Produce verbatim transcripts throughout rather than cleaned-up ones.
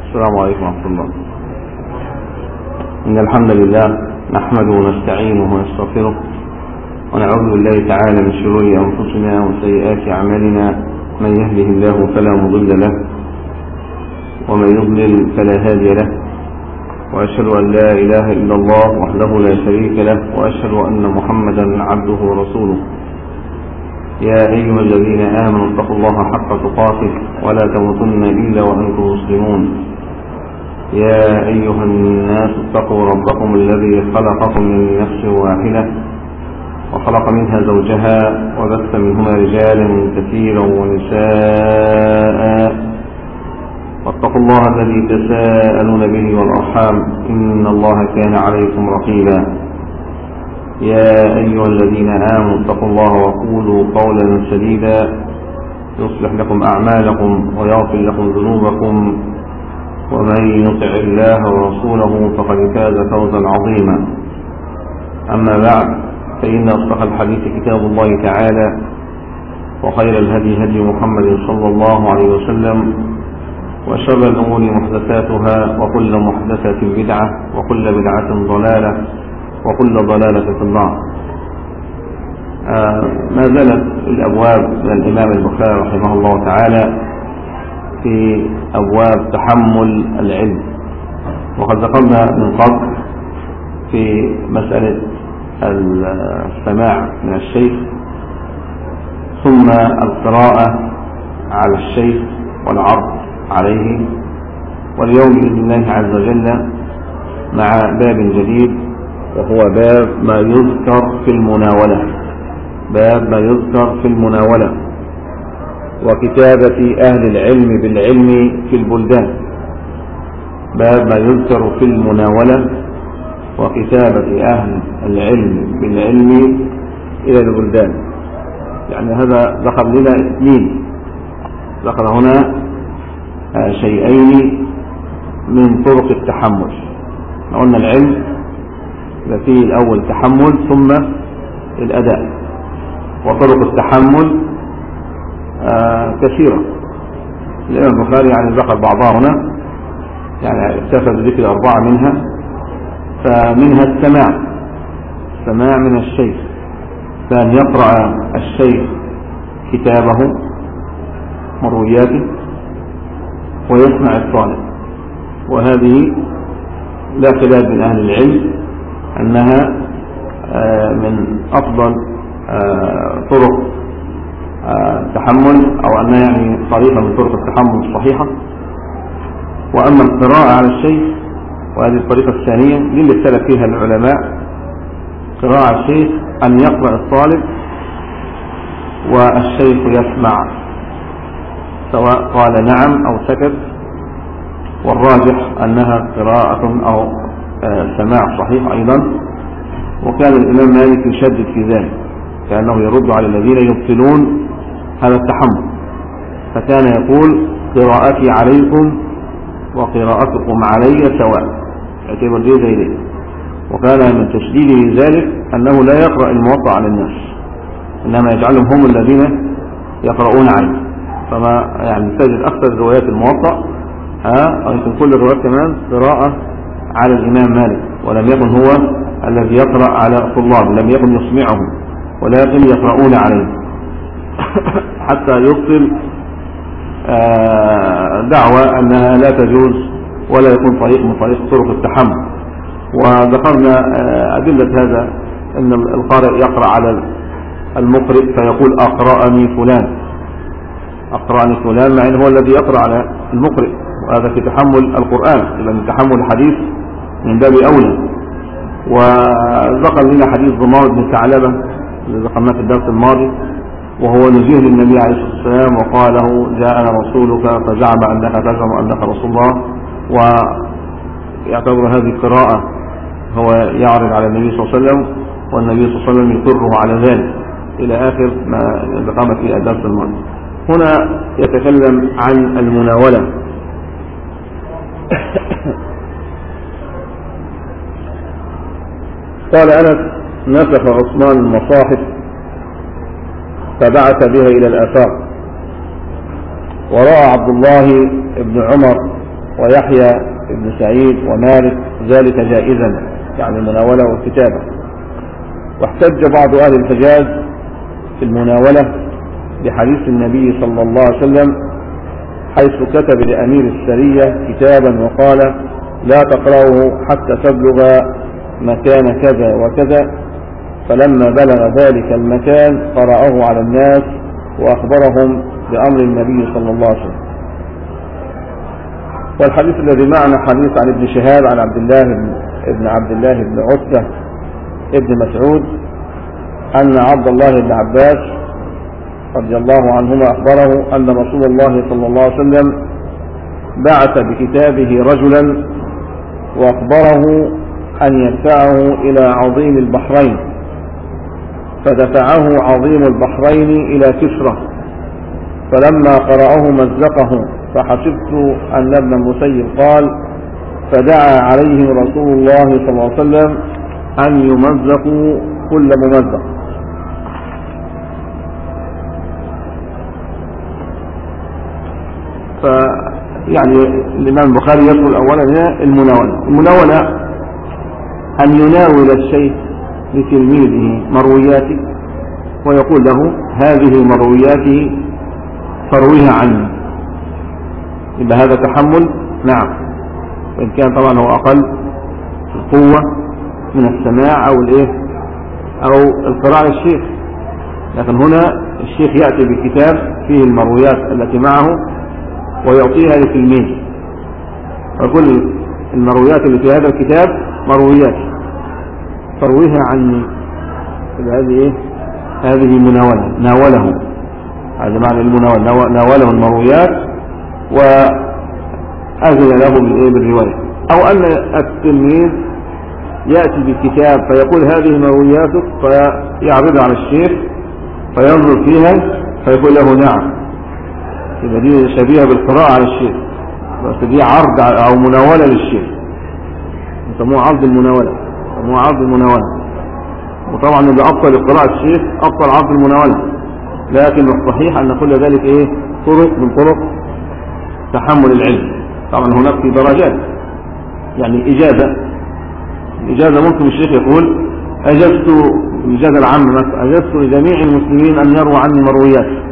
السلام عليكم ورحمة الله. إن الحمد لله نحمده ونستعينه ونستغفره ونعوذ بالله تعالى من شرور أنفسنا وسيئات أعمالنا، من يهده الله فلا مضل له ومن يضلل فلا هادي له، وأشهد أن لا إله إلا الله وحده لا شريك له، وأشهد أن محمدا عبده ورسوله. يا أيها الذين آمنوا اتقوا الله حق تقاته ولا تموتن إلا وأنتم مسلمون. يا أيها الناس اتقوا ربكم الذي خلقكم من نفس واحدة وخلق منها زوجها وبث منهما رجالا كثيرا ونساء، واتقوا الله الذي تساءلون به والأرحام إن الله كان عليكم رقيبا. يا أيها الذين آمنوا اتقوا الله وقولوا قولا سديدا يصلح لكم أعمالكم ويغفر لكم ذنوبكم، ومن يطع الله ورسوله فقد فاز فوزا عظيما. أما بعد، فإن أصدق الحديث كتاب الله تعالى، وخير الهدي هدي محمد صلى الله عليه وسلم، وشر الأمور محدثاتها، وكل محدثة بدعة، وكل بدعة ضلالة، وكل ضلالة في النار. آه ما زالت الأبواب من الإمام البخاري رحمه الله تعالى في أبواب تحمل العلم، وقد ذكرنا من قبل في مسألة السماع من الشيخ، ثم القراءة على الشيخ والعرض عليه. واليوم بإذن الله عز وجل مع باب جديد، وهو باب ما يذكر في المناولة، باب ما يذكر في المناولة وكتابة أهل العلم بالعلم في البلدان. باب ما يذكر في المناولة وكتابة أهل العلم بالعلم إلى البلدان. يعني هذا ذكر لنا اثنين، ذكر هنا شيئين من طرق التحمل. قلنا العلم فيه الأول تحمل ثم الأداء، وطرق التحمل آه كثيرة. الإمام البخاري يعني ذكر بعضها هنا، يعني اكتفى بذكر أربعة منها. فمنها السماع، السماع من الشيخ، فأن يقرأ الشيخ كتابه مروياته ويسمع الطالب. وهذه لا خلاف من أهل العلم أنها آه من أفضل آه طرق تحمل، أو أنها يعني طريقة من طرق التحمل الصحيحة. وأما القراءة على الشيخ، وهذه الطريقة الثانية دي اللي اختلف فيها العلماء، قراءة على الشيخ أن يقرأ الطالب والشيخ يسمع، سواء قال نعم أو سكت. والراجح أنها قراءة أو سماع صحيح أيضا. وكان الإمام مالك يشدد في ذلك، كأنه يرد على الذين يبطلون هذا التحمل، فكان يقول قراءتي عليكم وقراءتكم علي سواء، يعتبر دي زي دي. وكان من تشديده ذلك أنه لا يقرأ الموطأ على الناس، إنما يجعلهم هم الذين يقرؤون عليه. فما يعني تجد أكثر روايات الموطأ ها أو يمكن كل الروايات كمان قراءة على الإمام مالك، ولم يكن هو الذي يقرأ على الطلاب، لم يكن يسمعهم ولكن يقرؤون عليه، حتى يبطل دعوة أنها لا تجوز ولا يكون طريق من طريق طرق التحمل. وذكرنا أدلة هذا، أن القارئ يقرأ على المقرئ فيقول أقرأني فلان، أقرأني فلان، مع أنه هو الذي يقرأ على المقرئ، وهذا في تحمل القرآن، لأن تحمل الحديث من باب أولى. وذكر لنا حديث ضمار بن ثعلبة اللي ذكرناه في الدرس الماضي، وهو نزيه للنبي عليه الصلاة والسلام وقال له جاءنا رسولك فزعم أنك تزعم أنك رسول الله. ويعتبر هذه القراءة هو يعرض على النبي صلى الله عليه وسلم، والنبي صلى الله عليه وسلم يقره على ذلك إلى آخر ما قام في الدرس الماضي. هنا يتكلم عن المناولة. قال أنس نسخ عثمان المصاحف فبعث بها إلى الآفاق، ورأى عبد الله بن عمر ويحيى بن سعيد ومالك ذلك جائزا، يعني المناولة والكتابة. واحتج بعض أهل الحجاز في المناولة بحديث النبي صلى الله عليه وسلم حيث كتب لأمير السرية كتابا وقال: لا تقرأه حتى تبلغ مكان كذا وكذا، فلما بلغ ذلك المكان قرأه على الناس وأخبرهم بأمر النبي صلى الله عليه وسلم. والحديث الذي معنا حديث عن ابن شهاب عن عبد الله بن عبد الله بن عتبة ابن مسعود أن عبد الله بن عباس رضي الله عنهما أخبره أن رسول الله صلى الله عليه وسلم بعث بكتابه رجلا وأخبره أن يدفعه إلى عظيم البحرين، فدفعه عظيم البحرين إلى كسرى، فلما قرأه مزقه، فحسبت أن ابن المسيب قال: فدعا عليهم رسول الله صلى الله عليه وسلم أن يمزقوا كل ممزق. فيعني الإمام البخاري يقول أولا المناولة المناولة أن يناول الشيخ لتلميذه مروياته ويقول له: هذه مروياته فرويها عني. يبقى هذا تحمل، نعم، وإن كان طبعا هو أقل في القوة من السماع أو الإيه أو القراءة للشيخ، لكن هنا الشيخ يأتي بكتاب فيه المرويات التي معه ويعطيها لتلميذه، ويقول: المرويات اللي في هذا الكتاب مرويات فرويها عني. هذه إيه؟ هذه مناولة، ناوله، هذا معنى المناولة، ناوله المرويات وأذن له بالرواية. أو أن التلميذ يأتي بالكتاب فيقول: هذه مروياتك، فيعرض على الشيخ فينظر فيها فيقول له: نعم. يبقى دي شبيهة بالقراءة على الشيخ، بس دي عرض أو مناولة للشيخ، يسموه عرض المناولة، يسموه عرض المناولة. وطبعا اللي أبطل قراءة الشيخ أبطل عرض المناولة، لكن الصحيح أن كل ذلك إيه؟ طرق من طرق تحمل العلم. طبعا هناك في درجات، يعني إجازة الإجازة ممكن الشيخ يقول: أجزت، الإجازة العامة مثلا، أجزت لجميع المسلمين أن يروا عني مرويات.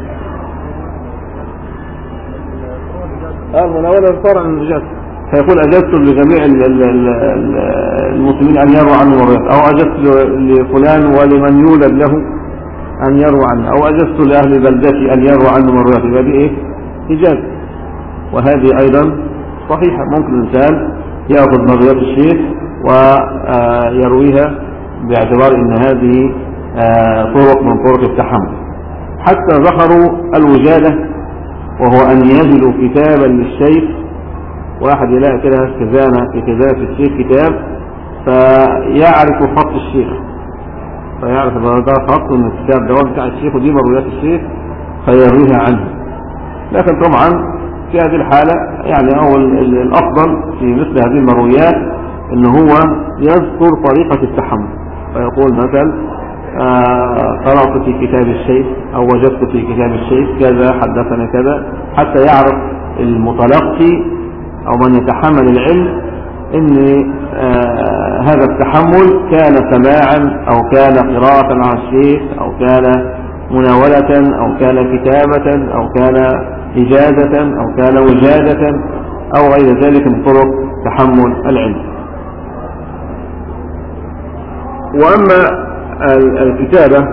المناولة صار عن الإجازة، فيقول: أجزت لجميع المسلمين أن يروا عني مرويات، أو أجزت لفلان ولمن يولد له أن يروا عنه، أو أجزت لأهل بلدتي أن يروا عنه مرويات. يبقى دي إيه؟ إجازة. وهذه أيضا صحيحة، ممكن الإنسان يأخذ مرويات الشيخ ويرويها باعتبار أن هذه طرق من طرق التحمل. حتى ذكروا الوجادة، وهو أن يجدوا كتابا للشيخ، واحد يلاقي كده خزانة في خزانة الشيخ كتاب فيعرف خط الشيخ، فيعرف هذا خط من الكتاب ده بتاع الشيخ ودي مرويات الشيخ فيرويها عنه. لكن طبعا في هذه الحالة يعني هو الأفضل في مثل هذه المرويات إن هو يذكر طريقة التحمل، فيقول مثلا: آه قرأت في كتاب الشيخ أو وجدت في كتاب الشيخ كذا، حدثنا كذا، حتى يعرف المتلقي أو من يتحمل العلم إن آه هذا التحمل كان سماعا أو كان قراءة عن الشيخ أو كان مناولة أو كان كتابة أو كان إجازة أو كان وجادة أو غير ذلك من طرق تحمل العلم. وأما الكتابة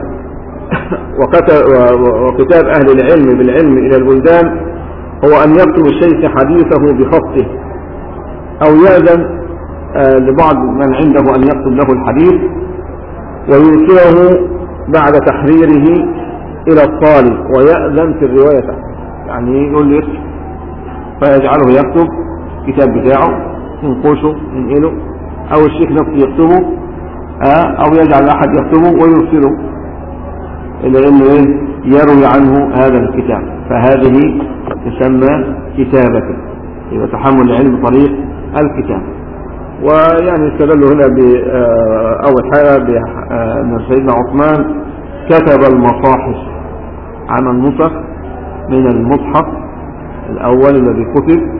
وكتاب أهل العلم بالعلم إلى البلدان هو أن يكتب الشيخ حديثه بخطه، أو يأذن لبعض من عنده أن يكتب له الحديث ويرسله بعد تحريره إلى الطالب ويأذن في الرواية، يعني يقول له يكتب فيجعله يكتب كتاب بتاعه ينقشه ينقله، أو الشيخ نفسه يكتبه أو يجعل أحد يكتبه ويرسله إلى أنه يروي عنه هذا الكتاب، فهذه تسمى كتابة، يبقى تحمل العلم طريق الكتاب. ويعني استدلوا هنا بأول حاجة بأن سيدنا عثمان كتب المصاحف عن النسخ من المصحف الأول الذي كتب،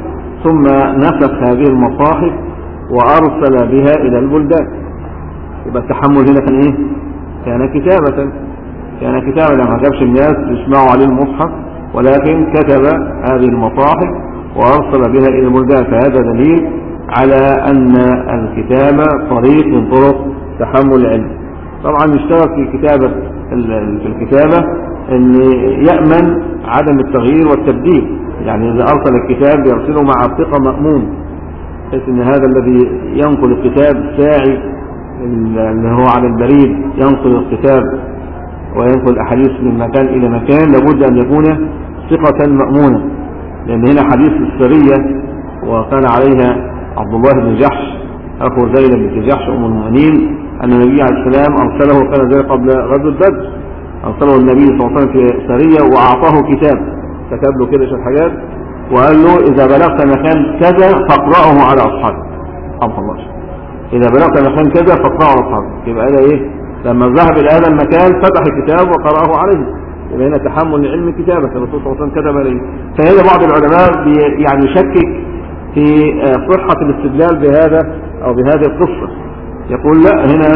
ثم نسخ هذه المصاحف وأرسل بها إلى البلدان. يبقى التحمل هنا كان إيه؟ كان كتابة، كان كتابة لما جابش الناس يسمعوا عليه المصحف، ولكن كتب هذه المصاحف وأرسل بها إلى البلدان. فهذا دليل على أن الكتابة طريق من طرق تحمل العلم. طبعا يشترط في كتابة في الكتابة أن يأمن عدم التغيير والتبديل، يعني إذا أرسل الكتاب يرسله مع الثقة مأمون، بحيث أن هذا الذي ينقل الكتاب ساعي اللي هو على البريد ينقل الكتاب وينقل أحاديث من مكان إلى مكان لابد أن يكون ثقة مأمونة، لأن هنا حديث السرية وكان عليها عبد الله بن جحش أخو زينب بن جحش أم المؤمنين، أن النبي عليه السلام أرسله، كان ذلك قبل غزوة بدر، أرسله النبي صلى الله عليه وسلم في سرية وأعطاه كتاب كتب له كده شوية حاجات وقال له إذا بلغت مكان كذا فاقرأه على أصحابك. سبحان الله، إذا بلغت مكان كذا فاقرأه على أصحابك. يبقى هذا إيه؟ لما ذهب إلى هذا المكان فتح الكتاب وقرأه عليه، يبقى هنا تحمل العلم كتابة الرسول صلى الله عليه وسلم كتب عليه. فهذا بعض العلماء يعني يشكك في صحة الاستدلال بهذا أو بهذه القصة، يقول لا، هنا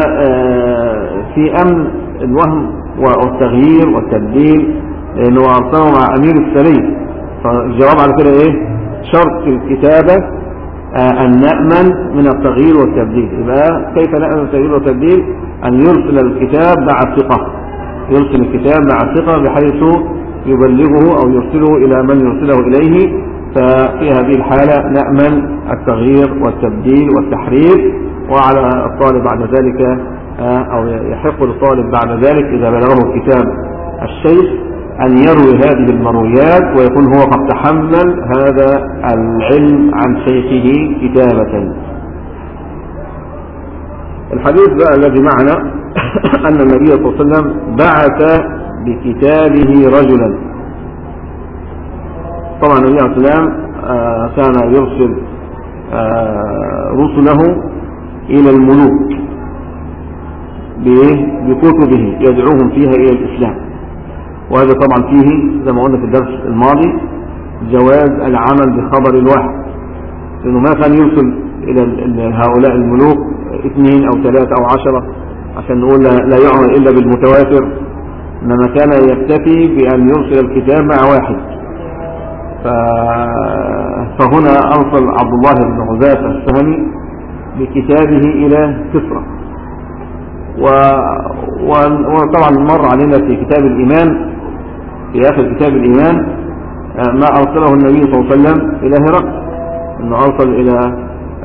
في أمن الوهم والتغيير والتبديل، لأنه أرسله مع أمير السرية. فالجواب على كده إيه؟ شرط الكتابة أن نأمن من التغيير والتبديل. يبقى كيف نأمن من التغيير والتبديل؟ أن يرسل الكتاب مع ثقة، يرسل الكتاب مع ثقة بحيث يبلغه أو يرسله إلى من يرسله إليه. ففي هذه الحالة نأمن التغيير والتبديل والتحريف. وعلى الطالب بعد ذلك أو يحق للطالب بعد ذلك إذا بلغه كتاب الشيخ أن يروي هذه المرويات ويكون هو قد تحمل هذا العلم عن شيخه كتابة. الحديث بقى الذي معنا أن النبي صلى الله عليه وسلم بعث بكتابه رجلا. طبعا النبي عليه السلام كان يرسل رسله إلى الملوك بكتبه يدعوهم فيها إلى الإسلام. وهذا طبعا فيه زي ما قلنا في الدرس الماضي جواز العمل بخبر الواحد، لأنه ما كان يرسل إلى هؤلاء الملوك اثنين أو ثلاثة أو عشرة عشان نقول لا يعمل إلا بالمتواتر، إنما كان يكتفي بأن يرسل الكتاب مع واحد. فهنا أرسل عبد الله بن عزافة السهمي بكتابه إلى كسرى. وطبعا مر علينا في كتاب الإيمان، في آخر كتاب الإيمان، ما أرسله النبي صلى الله عليه وسلم إلى هرقل، أنه أرسل إلى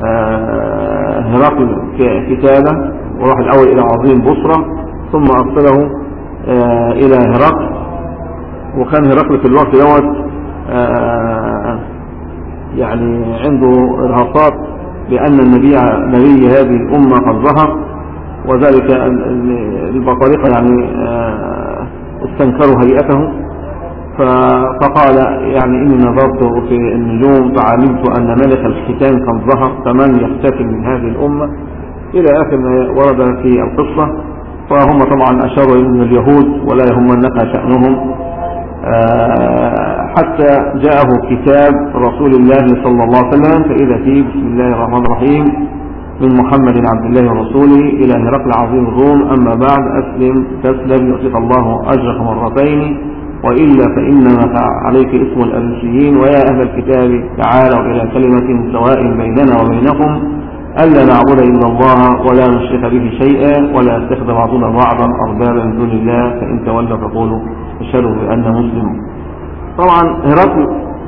هرقل كتابة، وراح الأول إلى عظيم بصرة ثم أرسله إلى هرقل. وكان هرقل في الوقت دوت يعني عنده إرهاصات بأن النبي نبي هذه الأمة قد ظهر، وذلك البطارقة يعني استنكروا هيئته، فقال يعني إني نظرت في النجوم فعلمت أن ملك الختان قد ظهر فمن يختتم من هذه الأمة إلى آخر ما ورد في القصة. فهم طبعا أشاروا إلى اليهود ولا يهمنك شأنهم، حتى جاءه كتاب رسول الله صلى الله عليه وسلم فإذا فيه بسم الله الرحمن الرحيم من محمد عبد الله ورسوله إلى هرقل عظيم الروم، أما بعد أسلم تسلم يعطيك الله أجرك مرتين، وإلا فإنما عليك اسم الأنسيين، ويا أهل الكتاب تعالوا إلى كلمة سواء بيننا وبينكم ألا نعبد إلا الله ولا نشرك به شيئا ولا يتخذ بعضنا بعضا أربابا من دون الله، فإن تولوا فقولوا اشهدوا بأن مسلمون. طبعا هرقل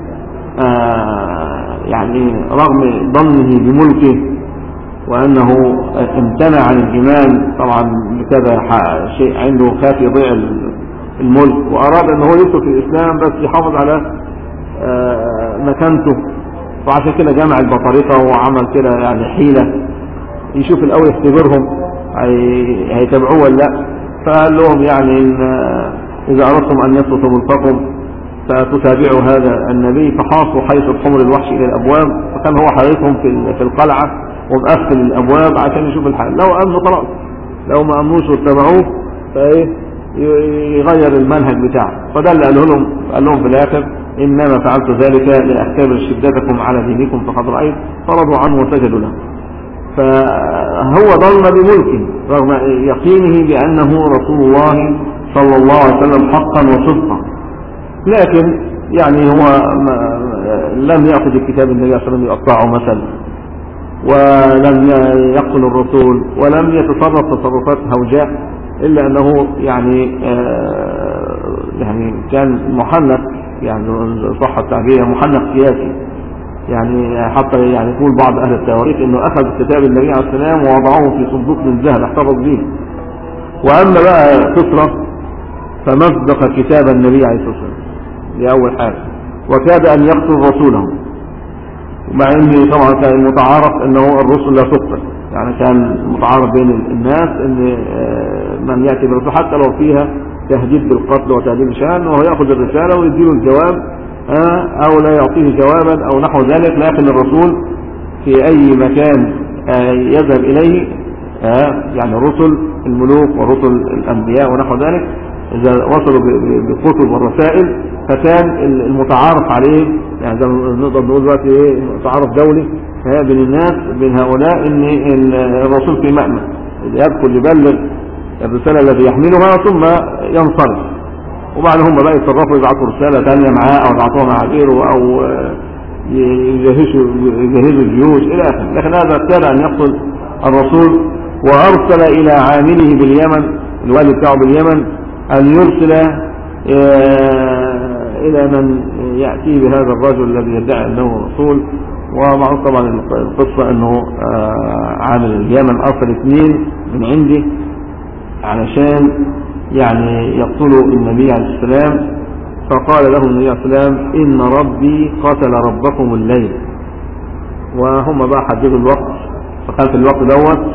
آه يعني رغم ضمنه بملكه وأنه امتنع عن الإيمان طبعا بكذا شيء عنده خاف يضيع الملك، وأراد أنه يدخل في الإسلام بس يحافظ على آه مكانته، وعشان كده جمع البطارقة وعمل كده يعني حيلة يشوف الأول يختبرهم هيتبعوه ولا لا. فقال لهم يعني إن إذا أردتم أن يسلطوا ملككم فتتابعوا هذا النبي، فحاصوا حيث الحمر الوحش إلى الأبواب، فكان هو حريصهم في القلعة ومقفل الأبواب عشان يشوف الحال، لو أمنوا خلاص، لو ما أمنوش واتبعوه فإيه يغير المنهج بتاعه. فده اللي قاله لهم قال لهم في الآخر إنما فعلت ذلك لأختبر شدتكم على دينكم فقد رأيت، فرضوا عنه وسجدوا له. فهو ظن بملكه رغم يقينه بأنه رسول الله صلى الله عليه وسلم حقا وصدقا، لكن يعني هو لم يأخذ الكتاب النبي صلى الله عليه وسلم يقطعه مثلا، ولم يقتل الرسول، ولم يتصرف تصرفات هوجاء، إلا أنه يعني يعني كان محنك، يعني صح التعبير محنك سياسي، يعني حتى يعني يقول بعض أهل التواريخ أنه أخذ كتاب النبي عليه السلام ووضعه في صندوق من ذهب احتفظ به. وأما بقى كسرى فمزق كتاب النبي عليه الصلاة والسلام لأول حاجة، وكاد أن يقتل رسوله، مع أنه طبعا كان متعارف أنه الرسل لا تقتل، يعني كان متعارف بين الناس أن من يأتي بالرسول حتى لو فيها تهديد بالقتل وتهديد بشأن وهو يأخذ الرسالة ويديله الجواب أو لا يعطيه جوابا أو نحو ذلك. لكن الرسول في أي مكان يذهب إليه، يعني الرسل الملوك ورسل الأنبياء ونحو ذلك، إذا وصلوا بكتب والرسائل فكان المتعارف عليه، يعني زي ما نقدر نقول دلوقتي ايه تعارف دولي بين الناس بين هؤلاء ان الرسول في مأمن يدخل يبلغ الرسالة التي يحملها ثم ينصرف، وبعد هم بقى يتصرفوا يبعثوا رسالة ثانية معاه او يبعثوها مع غيره او يجهزوا يجهزوا الجيوش الى اخره. لكن هذا كاد ان يقتل الرسول، وارسل الى عامله باليمن الوالي بتاعه باليمن ان يرسل الى من يأتي بهذا الرجل الذي يدعي انه رسول. ومعروف طبعا القصة انه عامل اليمن ارسل اثنين من عنده علشان يعني يقتلوا النبي عليه السلام، فقال لهم النبي عليه السلام ان ربي قتل ربكم الليل. وهم بقى حددوا الوقت، فكان في الوقت دوت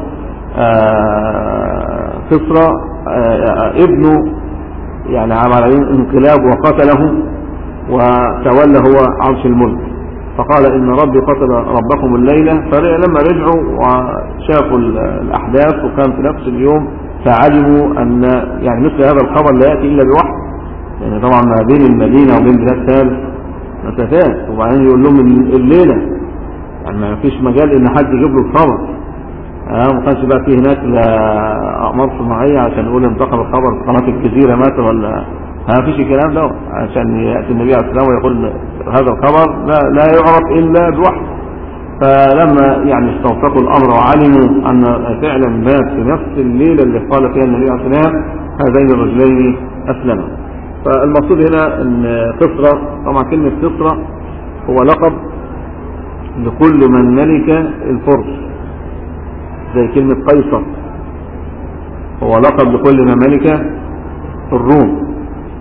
كسرى ابنه يعني عمل عليه انقلاب وقتله وتولى هو عرش الملك، فقال ان ربي قتل ربكم الليلة. فلما رجعوا وشافوا الاحداث وكان في نفس اليوم فعلموا ان يعني مثل هذا الخبر لا يأتي الا بوحي، يعني طبعا ما بين المدينة وبين بلاد ثالث مسافات، وبعدين يقول لهم الليلة، يعني ما فيش مجال ان حد يجيب له الخبر. اه ما كانش بقى فيه هناك لا اقمار صناعيه عشان نقول انتقل الخبر في قناه الجزيره مثلا، ولا ما فيش الكلام ده عشان ياتي النبي عليه السلام ويقول هذا الخبر لا, لا يعرف الا بوحي. فلما يعني استوثقوا الامر وعلموا ان فعلا مات في نفس الليله اللي قال فيها النبي عليه السلام هذين الرجلين اسلما. فالمقصود هنا ان كسرى، طبعا كلمه كسرى هو لقب لكل من ملك الفرس، زي كلمة قيصر هو لقب لكل ما ملك الروم.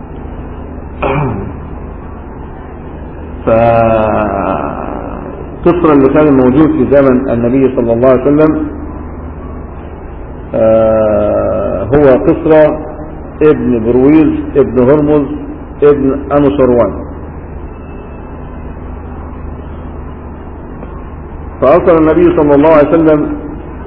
فكسرى اللي كان موجود في زمن النبي صلى الله عليه وسلم هو كسرى ابن برويز ابن هرمز ابن أنوشروان. فأرسل النبي صلى الله عليه وسلم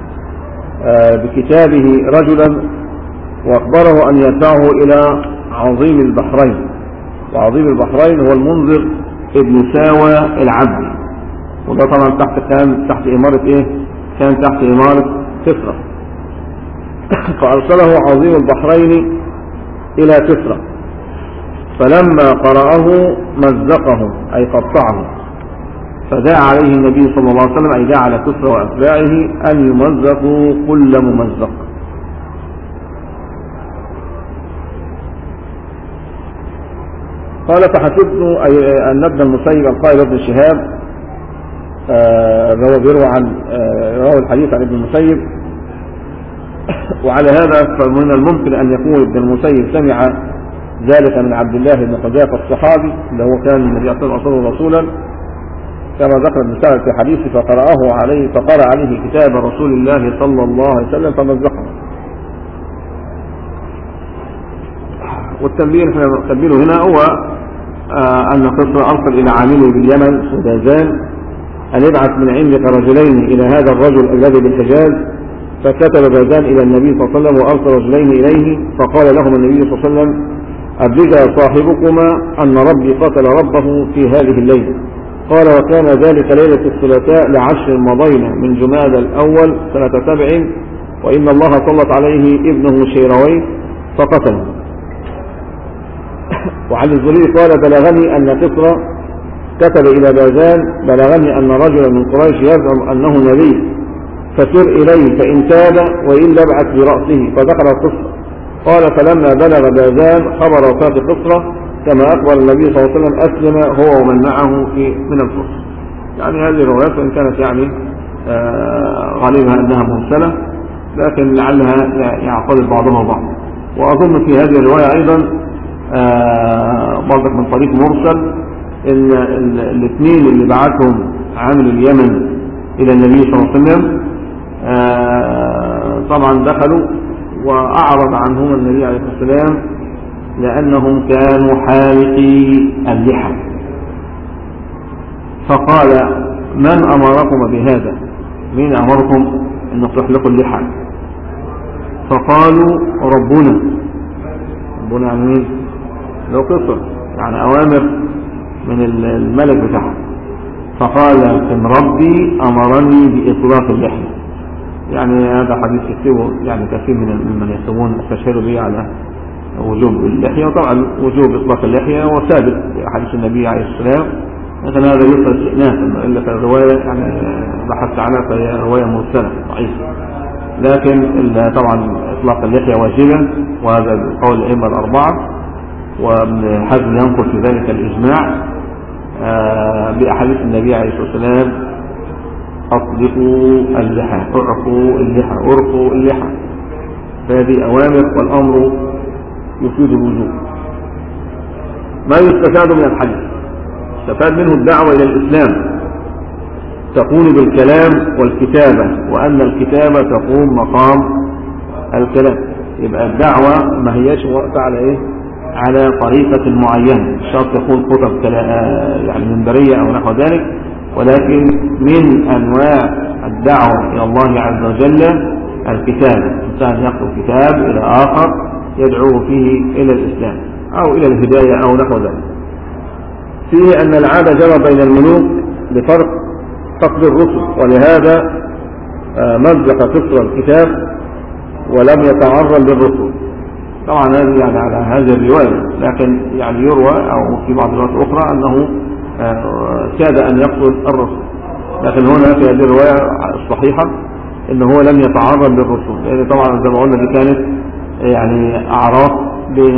بكتابه رجلا واخبره ان يدفعه الى عظيم البحرين، وعظيم البحرين هو المنذر ابن ساوى العبدي، وده طبعا تحت كان تحت امارة ايه كان تحت امارة كسرى. فارسله عظيم البحرين الى كسرى، فلما قرأه مزقه اي قطعه، فدعا عليه النبي صلى الله عليه وسلم أي دعا على كسرى وأتباعه أن يمزقوا كل ممزق. قال فحسبت أن ابن المسيب القائل ابن شهاب هو بيروى عن رواه الحديث عن ابن المسيب، وعلى هذا فمن الممكن أن يكون ابن المسيب سمع ذلك من عبد الله بن حذافة الصحابي اللي هو كان النبي صلى الله عليه وسلم رسولا كما ذكر ابن سعد في حديثه، فقرأه عليه فقرأ عليه كتاب رسول الله صلى الله عليه وسلم فمزقه. والتنبيه احنا نقبله هنا هو آه أن كسرى أرسل إلى عامله باليمن سودازان أن يبعث من عندك رجلين إلى هذا الرجل الذي بالحجاز فكتب بازان إلى النبي صلى الله عليه وسلم وأرسل رجلين إليه، فقال لهم النبي صلى الله عليه وسلم: أبلغ صاحبكما أن ربي قتل ربه في هذه الليلة. قال: وكان ذلك ليلة الثلاثاء لعشر مضينا من جماد الأول سنة سبع، وإن الله سلط عليه ابنه شيرويه فقتله. وعن الزهري قال: بلغني أن كسرى كتب إلى بازان: بلغني أن رجلا من قريش يزعم أنه نبي، فسر إليه فإن تاب وإلا ابعث برأسه. فذكر القصة. قال: فلما بلغ بازان خبر وفاة قسرى كما أخبر النبي صلى الله عليه وسلم أسلم هو ومن معه في من الفرس. يعني هذه الروايات وإن كانت يعني آه غالبها أنها مرسلة، لكن لعلها يعترض بعضها بعض. وأظن في هذه الرواية أيضا آه برضك من طريق مرسل إن الاثنين اللي بعثهم عامل اليمن إلى النبي صلى الله عليه وسلم آه طبعا دخلوا وأعرض عنهم النبي عليه الصلاة والسلام لأنهم كانوا حالقي اللحى، فقال: من أمركم بهذا؟ مين أمركم أن تحلقوا اللحى؟ فقالوا: ربنا. ربنا يعني مين؟ لو قصر يعني أوامر من الملك بتاعه. فقال: إن ربي أمرني بإطلاق اللحية. يعني هذا حديث يكتبه يعني كثير من من يكتبون استشهدوا به على وجوب اللحية، وطبعا وجوب إطلاق اللحية وثابت في حديث النبي عليه السلام، لكن هذا يصل استئناسا، إلا في الرواية يعني بحثت عنها فهي رواية مرسلة ضعيفة. لكن طبعا إطلاق اللحية واجبا، وهذا قول الأئمة الأربعة، وابن حزم ينقل في ذلك الإجماع بأحاديث النبي عليه الصلاة والسلام: أطلقوا اللحى، اعفوا اللحى، ارقوا اللحى. فهذه أوامر والأمر يفيد الوجوب. ما يستفاد من الحديث؟ يستفاد منه الدعوة إلى الإسلام تكون بالكلام والكتابة، وأن الكتابة تقوم مقام الكلام. يبقى الدعوة ما هيش وقت على إيه؟ على طريقة معينة، شرط يكون خطب يعني منبرية أو نحو ذلك، ولكن من أنواع الدعوة إلى الله عز وجل الكتاب. الإنسان يكتب كتاب إلى آخر يدعوه فيه إلى الإسلام أو إلى الهداية أو نحو ذلك. فيه أن العادة جرى بين الملوك بفرق فقد الرسل، ولهذا مزق قصر الكتاب ولم يتعرض للرسل. طبعا هذه يعني على هذه الرواية، لكن يعني يروى أو في بعض الروايات الأخرى أنه كاد أن يقتل الرسل، لكن هنا في هذه الرواية الصحيحة أنه هو لم يتعرض للرسل، لأن طبعا زي ما قلنا دي كانت يعني أعراف بين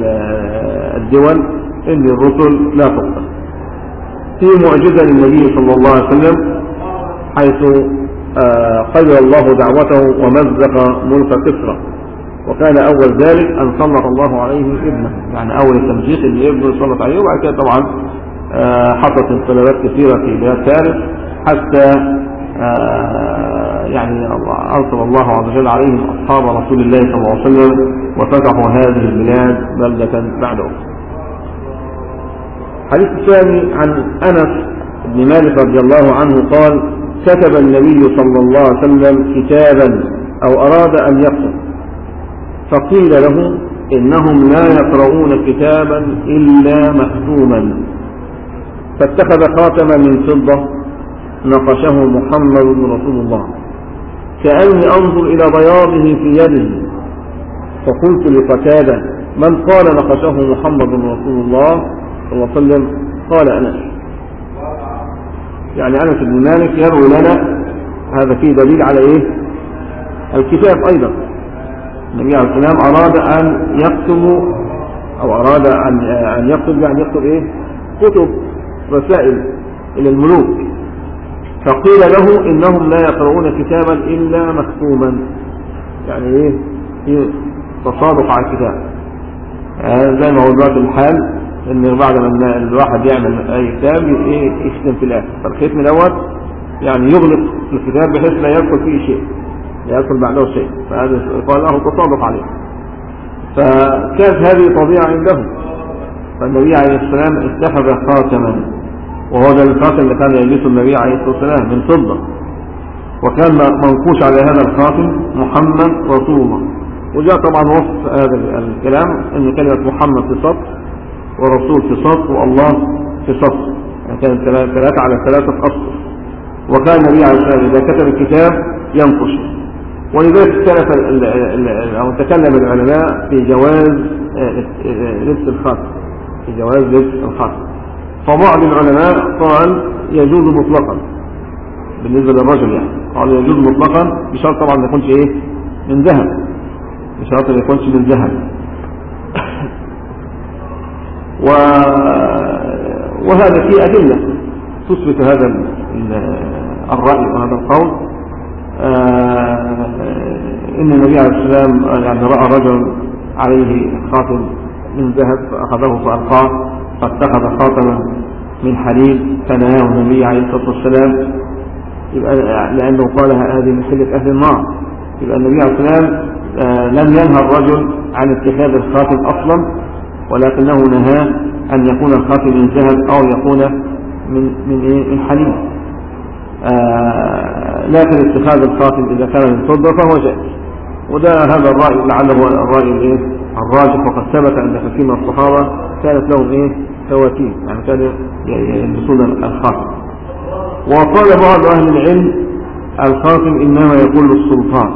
الدول أن الرسل لا تقتل. في معجزة للنبي صلى الله عليه وسلم حيث قبل الله دعوته ومزق ملك كسرى، وكان أول ذلك أن سلط الله عليه ابنه، يعني أول التمزيق اللي ابنه سلط عليه. وبعد كده طبعا حصلت انقلابات كثيرة في بلاد فارس حتى يعني أرسل الله عز وجل عليهم أصحاب رسول الله صلى الله عليه وسلم وفتحوا هذه البلاد بلدة بعد أخرى. الحديث الثاني عن أنس بن مالك رضي الله عنه قال: كتب النبي صلى الله عليه وسلم كتابا أو أراد أن يكتب، فقيل له: إنهم لا يقرؤون كتابا إلا مختوما، فاتخذ خاتما من فضة نقشه محمد رسول الله، كأني أنظر إلى بياضه في يده. فقلت لقتادة: من قال نقشه محمد رسول الله صلى الله عليه وسلم؟ قال: أنس. يعني أنس بن مالك يروي لنا هذا فيه دليل على إيه؟ الكتاب أيضا. النبي عليه السلام أراد أن يكتب أو أراد أن يكتب يعني يكتب إيه؟ كتب رسائل إلى الملوك، فقيل له: إنهم لا يقرؤون كتابا إلا مختوما. يعني إيه؟ إيه؟ تصادق على الكتاب. يعني زي ما هو دلوقتي الحال إن بعد ما الواحد يعمل أي كتاب يختم في الآخر، فالختم الأول يعني يغلق الكتاب بحيث لا يدخل فيه شيء، لا يدخل بعده شيء، فهذا قال له تصادق عليه. فكانت هذه طبيعة عندهم، فالنبي عليه السلام اتخذ خاتما، وهو ده الخاتم اللي كان يلبسه النبي عليه الصلاة والسلام من فضة، وكان منقوش على هذا الخاتم محمد رسول الله. وجاء طبعا وصف هذا الكلام ان كلمة محمد في سطر ورسول في سطر والله في سطر، يعني كانت ثلاثة على ثلاثة أسطر. وكان النبي عليه الصلاة والسلام إذا كتب الكتاب ينقش. ولذلك اختلف أو تكلم العلماء في جواز لبس الخاتم، في جواز لبس الخاتم. فبعض العلماء قال يجوز مطلقا بالنسبة للرجل، يعني قال يجوز مطلقا بشرط طبعا ما يكونش ايه من ذهب، بشرط ما يكونش من ذهب. و... وهذا فيه أدلة تثبت هذا الرأي وهذا القول. آه إن النبي عليه السلام يعني رأى رجل عليه خاتم من ذهب فأخذه فألقاه، فاتخذ خاتما من حديد فنهاه النبي عليه الصلاة والسلام، يبقى لأنه قال هذه من حلة أهل النار. يبقى النبي عليه السلام آه لم ينهى الرجل عن اتخاذ الخاتم أصلا، ولكنه نهاه أن يكون الخاتم من ذهب أو يكون من من إيه من حديد. آه لكن اتخاذ الخاتم إذا كان من فضة فهو جائز. وده هذا الرأي لعله هو الرأي الايه الراجح. وقد ثبت أن كثير من الصحابة كانت لهم ايه خواتيم، يعني كانوا يلبسون الخاتم. وقال بعض أهل العلم الخاتم إنما يكون للسلطان،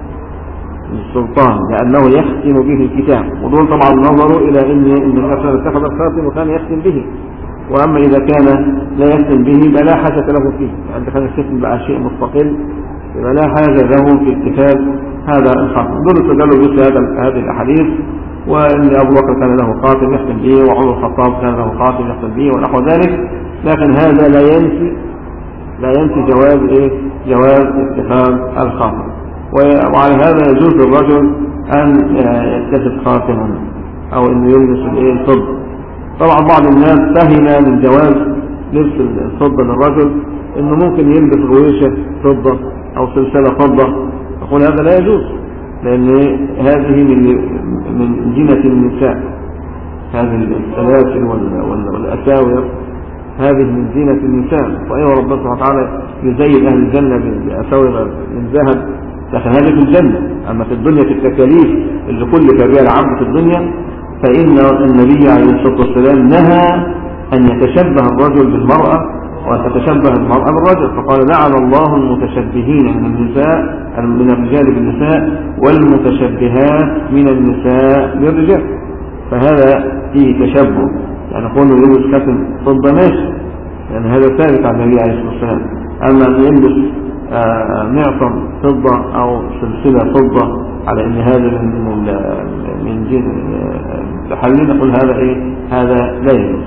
السلطان لأنه يختم به الكتاب. ودول طبعا نظروا إلى أن النبي صلى اتخذ الخاتم وكان يختم به، وأما إذا كان لا يختم به فلا حاجة له فيه، يعني كان الختم بقى شيء مستقل فلا حاجة له في اتخاذ هذا الخاتم. دول استدلوا مثل هذه الأحاديث، وأن أبو بكر كان له خاتم يختم به، وعمر الخطاب كان له خاتم يختم به ونحو ذلك. لكن هذا لا ينفي لا ينفي جواز إيه جواز اتخاذ الخاتم. وعلى هذا يجوز للرجل أن يتخذ خاتما أو أن يلبس الايه الفضة. طبعا بعض الناس فهم من جواز لبس الفضة للرجل انه ممكن يلبس رويشة فضة او سلسلة فضة، يقول هذا لا يجوز لان هذه من من زينة النساء، هذه السلاسل والاساور هذه من زينة النساء. فأيها ربنا سبحانه وتعالى يزين اهل الجنة باساور من ذهب، لكن هذه في الجنة. اما في الدنيا في التكاليف اللي كلف بها العبد في الدنيا، فإن النبي عليه الصلاة والسلام نهى أن يتشبه الرجل بالمرأة وأن تتشبه المرأة بالرجل، فقال لعن الله المتشبهين من النساء من الرجال بالنساء والمتشبهات من النساء بالرجال. فهذا فيه تشبه، يعني كونه يلبس خاتم فضة ماشي، يعني هذا ثابت عن النبي عليه الصلاة والسلام. أما أن يلبس معصم فضة أو سلسلة فضة على ان هذا من من جن تحلل، نقول هذا ايه هذا لا يجوز.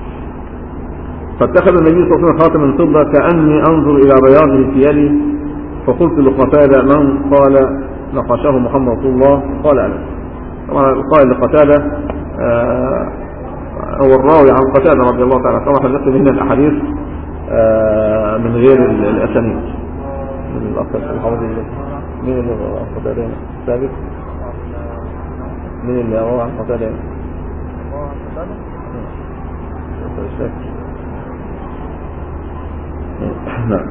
فاتخذ النبي صلى الله عليه وسلم خاتما من فضة كأني انظر الى بياضه في يدي، فقلت لقتادة من قال نقشه محمد رسول الله؟ قال انا. طبعا القائل لقتادة آه هو الراوي عن قتادة رضي الله تعالى. طبعا هنقل هنا الاحاديث آه من غير الاسانيد من الاصل الحوادث. مين اللي روى عن قتادة ثابت؟ مين اللي روى عن قتادة؟ نعم.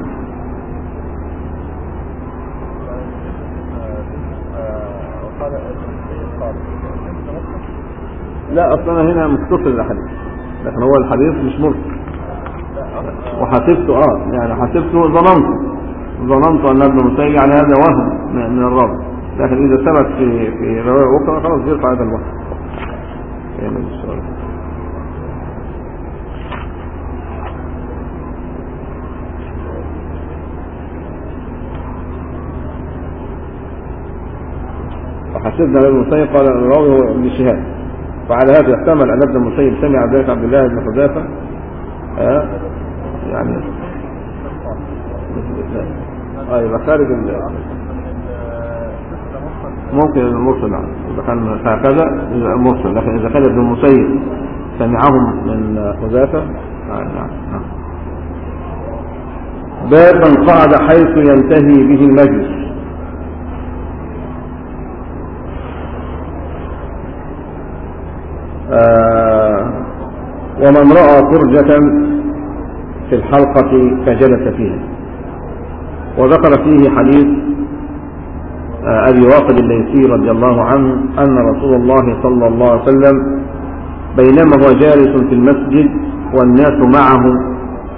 لا اصلا هنا متصل الحديث، لكن هو الحديث مش مرسل. وحسبته اه يعني حسبته ظننت ظننت أن ابن مسيب على هذا وهم من الرب، لكن إذا ثبت في في رواية أخرى خلاص يرفع هذا الوهم. فحسبنا ابن مسيب قال الراوي هو ابن شهاب، فعلى هذا يحتمل أن ابن المسيب سمع ذلك عبد الله بن حذافة آه يعني اه يبقى خارج ممكن المرسل، اذا كان هكذا مرسل. لكن اذا كان ابن المسيب سمعهم من حذافة آه نعم نعم. باب من قعد حيث ينتهي به المجلس. آه ومن رأى فرجة في الحلقة فجلس فيها. وذكر فيه حديث أبي واقد الليثي رضي الله عنه أن رسول الله صلى الله عليه وسلم بينما هو جالس في المسجد والناس معه.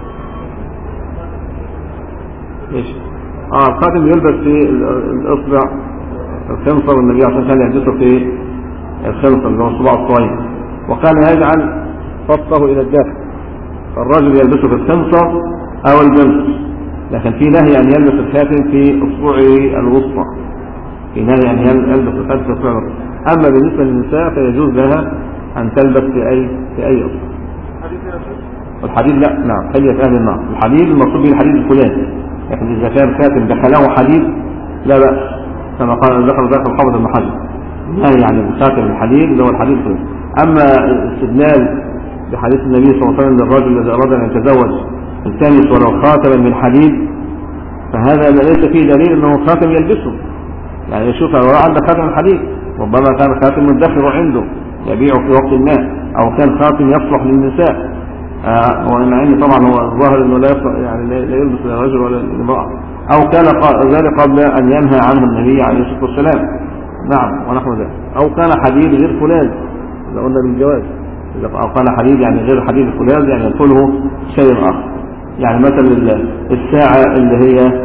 إيش؟ آه الخاتم يلبس في الإصبع الخنصر، والنبي صلى الله عليه وسلم يلبسه في الخنصر اللي هو الصباع الصغير، وكان يجعل فصه إلى الداخل، فالرجل يلبسه في الخنصر أو الجنس، لكن في نهي أن يلبس الخاتم في أصبعه الوسطى، في نهي أن يلبس الخاتم في أصبعه الوسطى. أما بالنسبة للنساء فيجوز لها أن تلبس في أي في أي أصبع. الحديد لا، نعم، حلية أهل النار. الحديد المقصود به الحديد الفولاذي، لكن إذا كان خاتم دخله حديد لا بأس، كما قال ذكر ذاك الحافظ ابن حجر، نهي عن الخاتم الحديد اللي هو الحديد الفولاذي. أما الاستدلال بحديث النبي صلى الله عليه وسلم للرجل الذي أراد أن يتزوج التمس ولو خاتما من حديد، فهذا ليس فيه دليل أنه خاتم يلبسه. يعني يشوف لو عنده خاتم الحديد ربما كان خاتم مدخر عنده يبيعه في وقت ما، أو كان خاتم يصلح للنساء، آه وإن عندي طبعا هو الظاهر أنه لا يصلح، يعني لا يلبس للرجل ولا للمرأة، أو كان ذلك قبل أن ينهى عنه النبي عليه الصلاة والسلام، نعم، ونحو ذلك، أو كان حديد غير فولاذ إذا قلنا بالجواز، أو كان حديد يعني غير حديد الفولاذ يعني يدخله شيء آخر، يعني مثلا الساعة اللي هي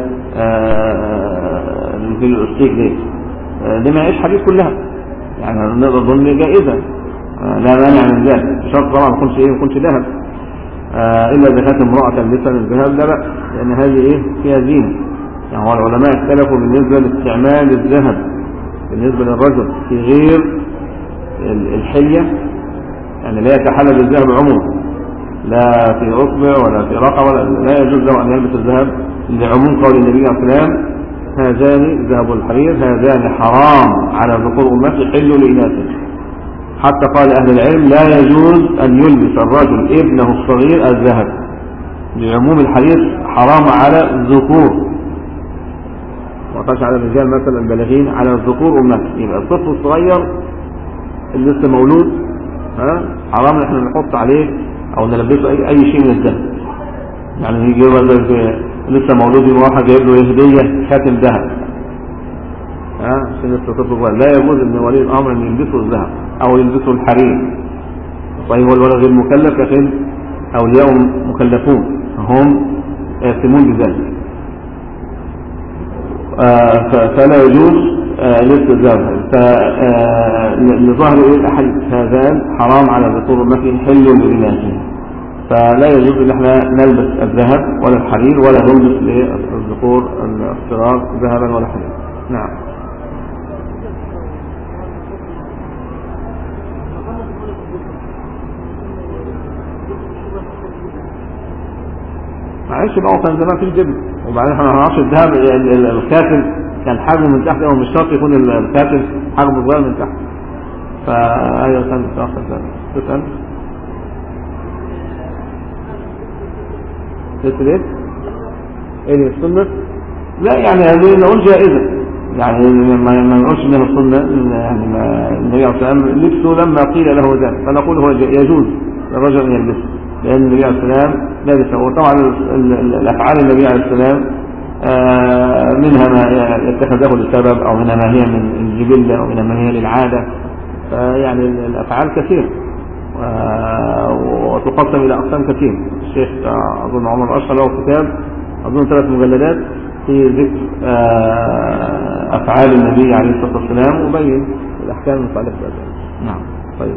في الأستيك دي دي ما يعيش حديد كلها، يعني نقدر نظن جائزة، لا مانع من ذلك، بشرط طبعا ما يكونش ايه ما يكونش ذهب، الا اذا كانت امرأة تلبسها من الذهب لا بأس، لان هذه ايه فيها زينة. يعني هو العلماء اختلفوا بالنسبة لاستعمال الذهب بالنسبة للرجل في غير الحلية، يعني لا يتحلى بالذهب عموما، لا في اصبع ولا في رقبة، ولا لا يجوز له ان يلبس الذهب لعموم قول النبي عليه الصلاة والسلام: هذان ذهب الحرير هذان حرام على ذكور امتي حل لإناثهم. حتى قال اهل العلم: لا يجوز ان يلبس الرجل ابنه الصغير الذهب، لعموم الحديث حرام على الذكور، وقاش على الرجال مثلا البالغين، على الذكور امتي. يبقى الطفل الصغير اللي لسه مولود ها حرام ان احنا نحط عليه او نلبسه اي اي شيء من الذهب. يعني يجي لسه مولود واحد جايب له هديه خاتم ذهب، ها عشان لسه طفل صغير، لا يجوز ان ولي الامر ان يلبسه الذهب او يلبسه الحرير. طيب هو الولد غير مكلف، لكن اولياء مكلفون هم يأثمون بذلك، آه فلا يجوز آه لبس الذهب. فلظاهر ايه الاحاديث: هذان حرام على ذكور امتي حل لإناثهم، فلا يجوز ان احنا نلبس الذهب ولا الحرير، ولا نلبس للذكور الصغار ذهبا ولا حرير. نعم. معلش بقى، هو كان زمان فيش جبن، وبعدين احنا ما نعرفش الذهب الكاتل كان حجمه من تحت، او مش شرط يكون الكاتل حجمه صغير من تحت. فايوه كان بتاخد تسال تسال ايه؟ ايه السنه؟ لا يعني هذه نقول جائزه، يعني ما نقولش انها السنه، يعني النبي عليه الصلاه والسلام لبسه لما قيل له ذلك، فنقول هو يجوز للرجل ان يلبسه، لأن النبي عليه السلام لابسه. وطبعا الأفعال النبي عليه السلام منها ما يتخذه لسبب، أو منها ما هي من الجبلة، أو منها ما هي للعادة، فيعني الأفعال كثير وتقسم إلى أقسام كثير. الشيخ أظن عمر أشهر له كتاب أظن ثلاث مجلدات في ذكر أفعال النبي عليه الصلاة والسلام وبين الأحكام المتعلقة بذلك. نعم. طيب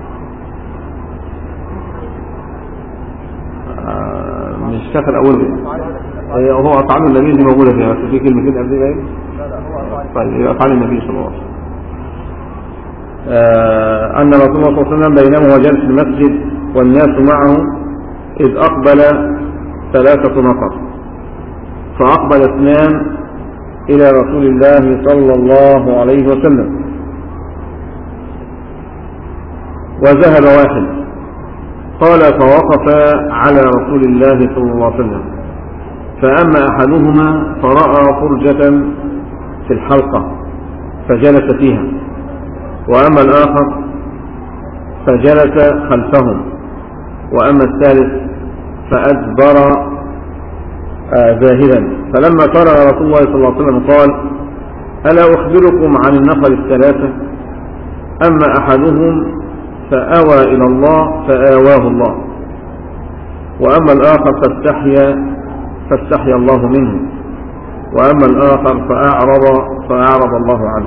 مش كفر أول هو أفعال النبي دي موجودة فيها، بس في كلمتين قبل ايه؟ طيب أفعال النبي صلى الله عليه وسلم. آه أن رسول الله صلى الله عليه وسلم بينما هو جالس في المسجد والناس معه إذ أقبل ثلاثة نفر، فأقبل اثنان إلى رسول الله صلى الله عليه وسلم، وذهب واحد. قال: فوقف على رسول الله صلى الله عليه وسلم، فأما أحدهما فرأى فرجة في الحلقة فجلس فيها، وأما الآخر فجلس خلفهم، وأما الثالث فأدبر ذاهبا. فلما فرغ رسول الله صلى الله عليه وسلم قال: ألا أخبركم عن النفر الثلاثة؟ أما أحدهم فأوى إلى الله فآواه الله، وأما الآخر فاستحيا فاستحيا الله منه، وأما الآخر فأعرض فأعرض الله عنه.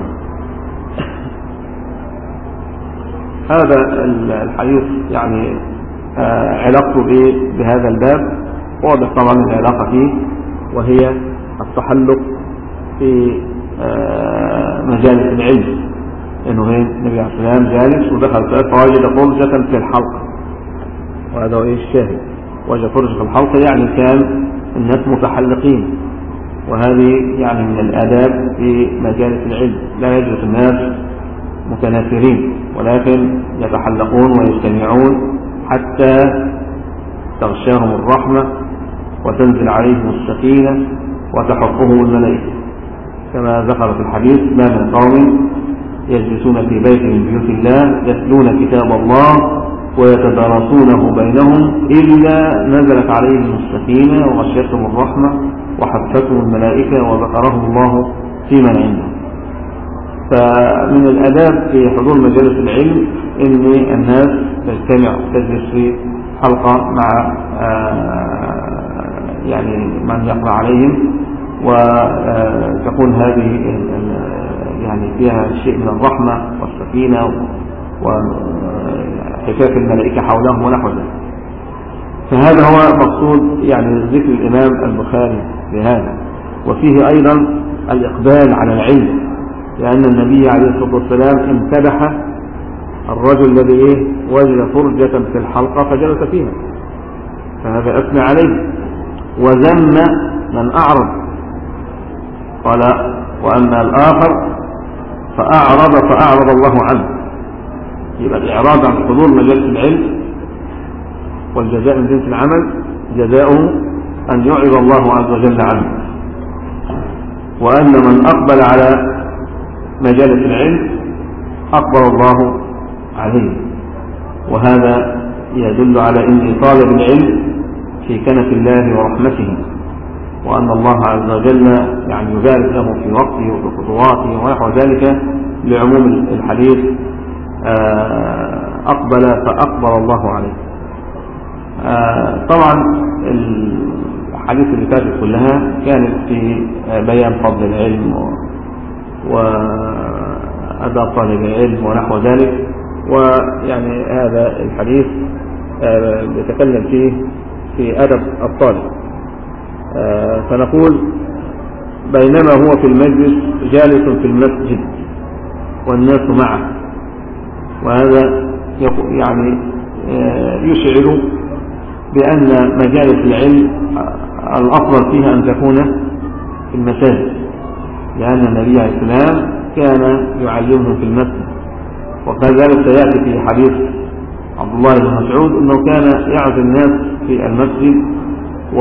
هذا الحديث يعني علاقته بهذا الباب واضح طبعا العلاقة فيه، وهي التحلق في مجالس العلم، انه النبي عليه الصلاة والسلام جالس ودخل فوجد فرجة في الحلقة، وهذا هو ايه الشاهد، وجد فرجة في الحلقة يعني كان الناس متحلقين، وهذه يعني من الآداب في مجالس العلم، لا يجلس الناس متنافرين ولكن يتحلقون ويجتمعون حتى تغشاهم الرحمة وتنزل عليهم السكينة وتحفهم الملائكة، كما ذكر في الحديث: ما من قوم يجلسون في بيت من بيوت الله يتلون كتاب الله ويتدارسونه بينهم إلا نزلت عليهم السكينة وغشيتهم الرحمة وحفتهم الملائكة وذكرهم الله في من عنده. فمن الآداب في حضور مجالس العلم أن الناس تجتمع تجلس في حلقة مع يعني من يقرأ عليهم، وتكون هذه يعني فيها شيء من الرحمة والسكينة وحفاف الملائكة حولهم ونحو ذلك. فهذا هو مقصود يعني ذكر الإمام البخاري بهذا. وفيه أيضا الإقبال على العلم، لأن النبي عليه الصلاة والسلام امتدح الرجل الذي إيه وجد فرجة في الحلقة فجلس فيها، فهذا أثنى عليه، وذم من أعرض، قال: وأما الآخر فأعرض فأعرض الله عنه. يبقى الإعراض عن حضور مجالس العلم والجزاء من جنس العمل جزاؤه أن يعرض الله عز وجل عنه، وأن من أقبل على مجالس العلم أقبل الله عليه. وهذا يدل على أن طالب العلم في كنف الله ورحمته، وأن الله عز وجل يعني يبارك له في وقته وفي خطواته ونحو ذلك، لعموم الحديث: أقبل فأقبل الله عليه. طبعا الحديث اللي فاتت كلها كانت في بيان فضل العلم وأدب طالب العلم ونحو ذلك، ويعني هذا الحديث يتكلم فيه في أدب الطالب. فنقول: بينما هو في المجلس جالس في المسجد والناس معه، وهذا يعني يشعر بأن مجالس العلم الأفضل فيها أن تكون في المساجد، لأن النبي عليه السلام كان يعلمهم في المسجد، وكذلك سيأتي في حديث عبد الله بن مسعود أنه كان يعظ الناس في المسجد، و...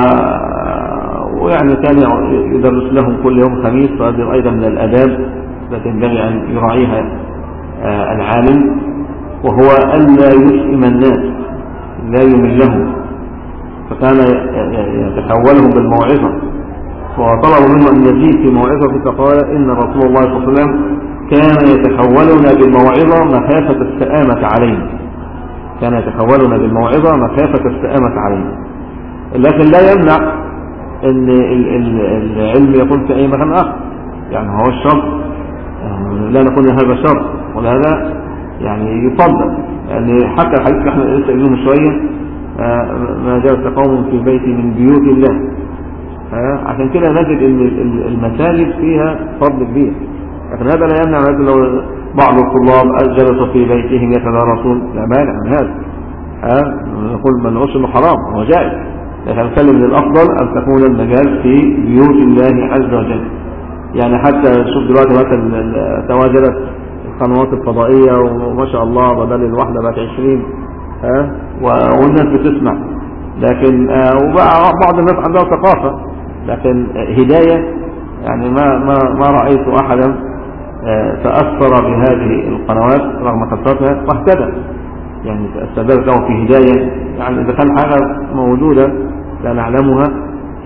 ويعني كان يدرس لهم كل يوم خميس، فهذه أيضا من الآداب التي ينبغي أن يراعيها العالم، وهو ألا يسئم الناس، لا يملهم، فكان يتحولهم بالموعظة، وطلبوا منه أن يزيد في موعظة، فقال: إن رسول الله صلى الله عليه وسلم كان يتحولنا بالموعظة مخافة السآمة علينا، كان يتحولنا بالموعظة مخافة السآمة علينا. لكن لا يمنع أن العلم يكون في أي مكان آخر، يعني هو الشرط لا نقول هذا شرط وهذا يعني يفضل، يعني حتى الحديث احنا لسه قايلينه شويه: ما جلس قوم في بيت من بيوت الله. عشان كده نجد ان المساجد فيها فضل كبير، لكن هذا لا يمنع مثلا لو بعض الطلاب جلسوا في بيتهم يتدارسون، لا مانع من هذا. نقول ما نقولش انه حرام، هو جائز، لكن نتكلم ان الافضل ان تكون المجال في بيوت الله عز وجل. يعني حتى شوف دلوقتي مثلا تواجدت القنوات الفضائية وما شاء الله بدل الواحدة بقت عشرين، ها والناس بتسمع، لكن وبعض الناس عندها ثقافة، لكن هداية يعني ما ما ما رأيت أحدا تأثر بهذه القنوات رغم كثرتها واهتدى، يعني استدلت له في هداية. يعني إذا كان حاجة موجودة لا نعلمها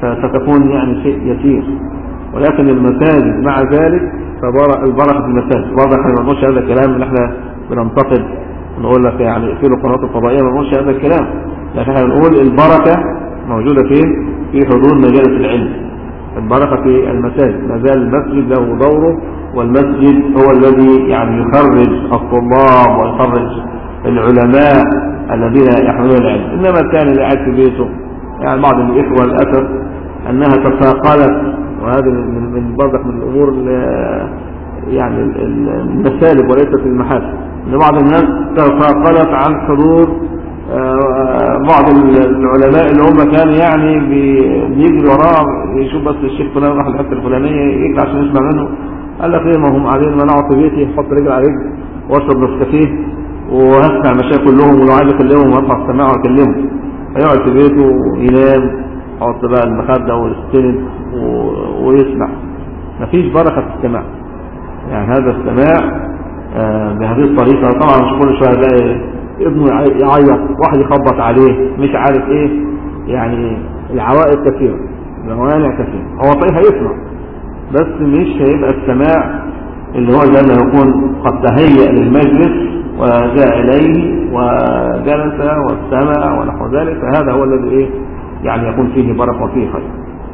فستكون يعني شيء يسير. ولكن المساجد مع ذلك فالبركة في المساجد. برضه احنا ما بنقولش هذا الكلام اللي احنا بننتقد نقول لك يعني اقفلوا القنوات الفضائية، ما بنقولش هذا الكلام، لكن احنا بنقول البركة موجودة فين؟ في حضور مجالس العلم. البركة في المساجد، ما زال المسجد له دوره، والمسجد هو الذي يعني يخرج الطلاب ويخرج العلماء الذين يحملون العلم. انما كان اللي قاعد في بيته يعني بعض الاخوه للاسف انها تثاقلت، وهذا من من برضك من الامور يعني المسالب وليست المحاسن، ان بعض الناس تثاقلت عن حضور بعض العلماء اللي هم كانوا يعني بيجري وراه يشوف بس الشيخ فلان راح الحته الفلانيه يجري عشان يسمع منه. قال لك ايه، ما هم قاعدين، ما اقعد في بيتي احط رجل على رجل واشرب نسكافيه وهسمع مشايخ كلهم، ولو عايز اكلمهم وارفع السماعه واكلمهم. هيقعد في بيته وينام، يحط بقى المخده ويستند ويسمع. مفيش بركه في السماع. يعني هذا السماع بهذه الطريقه طبعا مش كل شويه بقى ابنه يعيط، واحد يخبط عليه، مش عارف ايه، يعني العوائق كثيره، الموانع كثيره. هو صحيح هيسمع بس مش هيبقى السماع اللي هو زي ما يكون قد تهيأ للمجلس وجاء إليه وجلس واستمع ونحو ذلك، فهذا هو الذي إيه يعني يكون فيه بركة وفيه خير.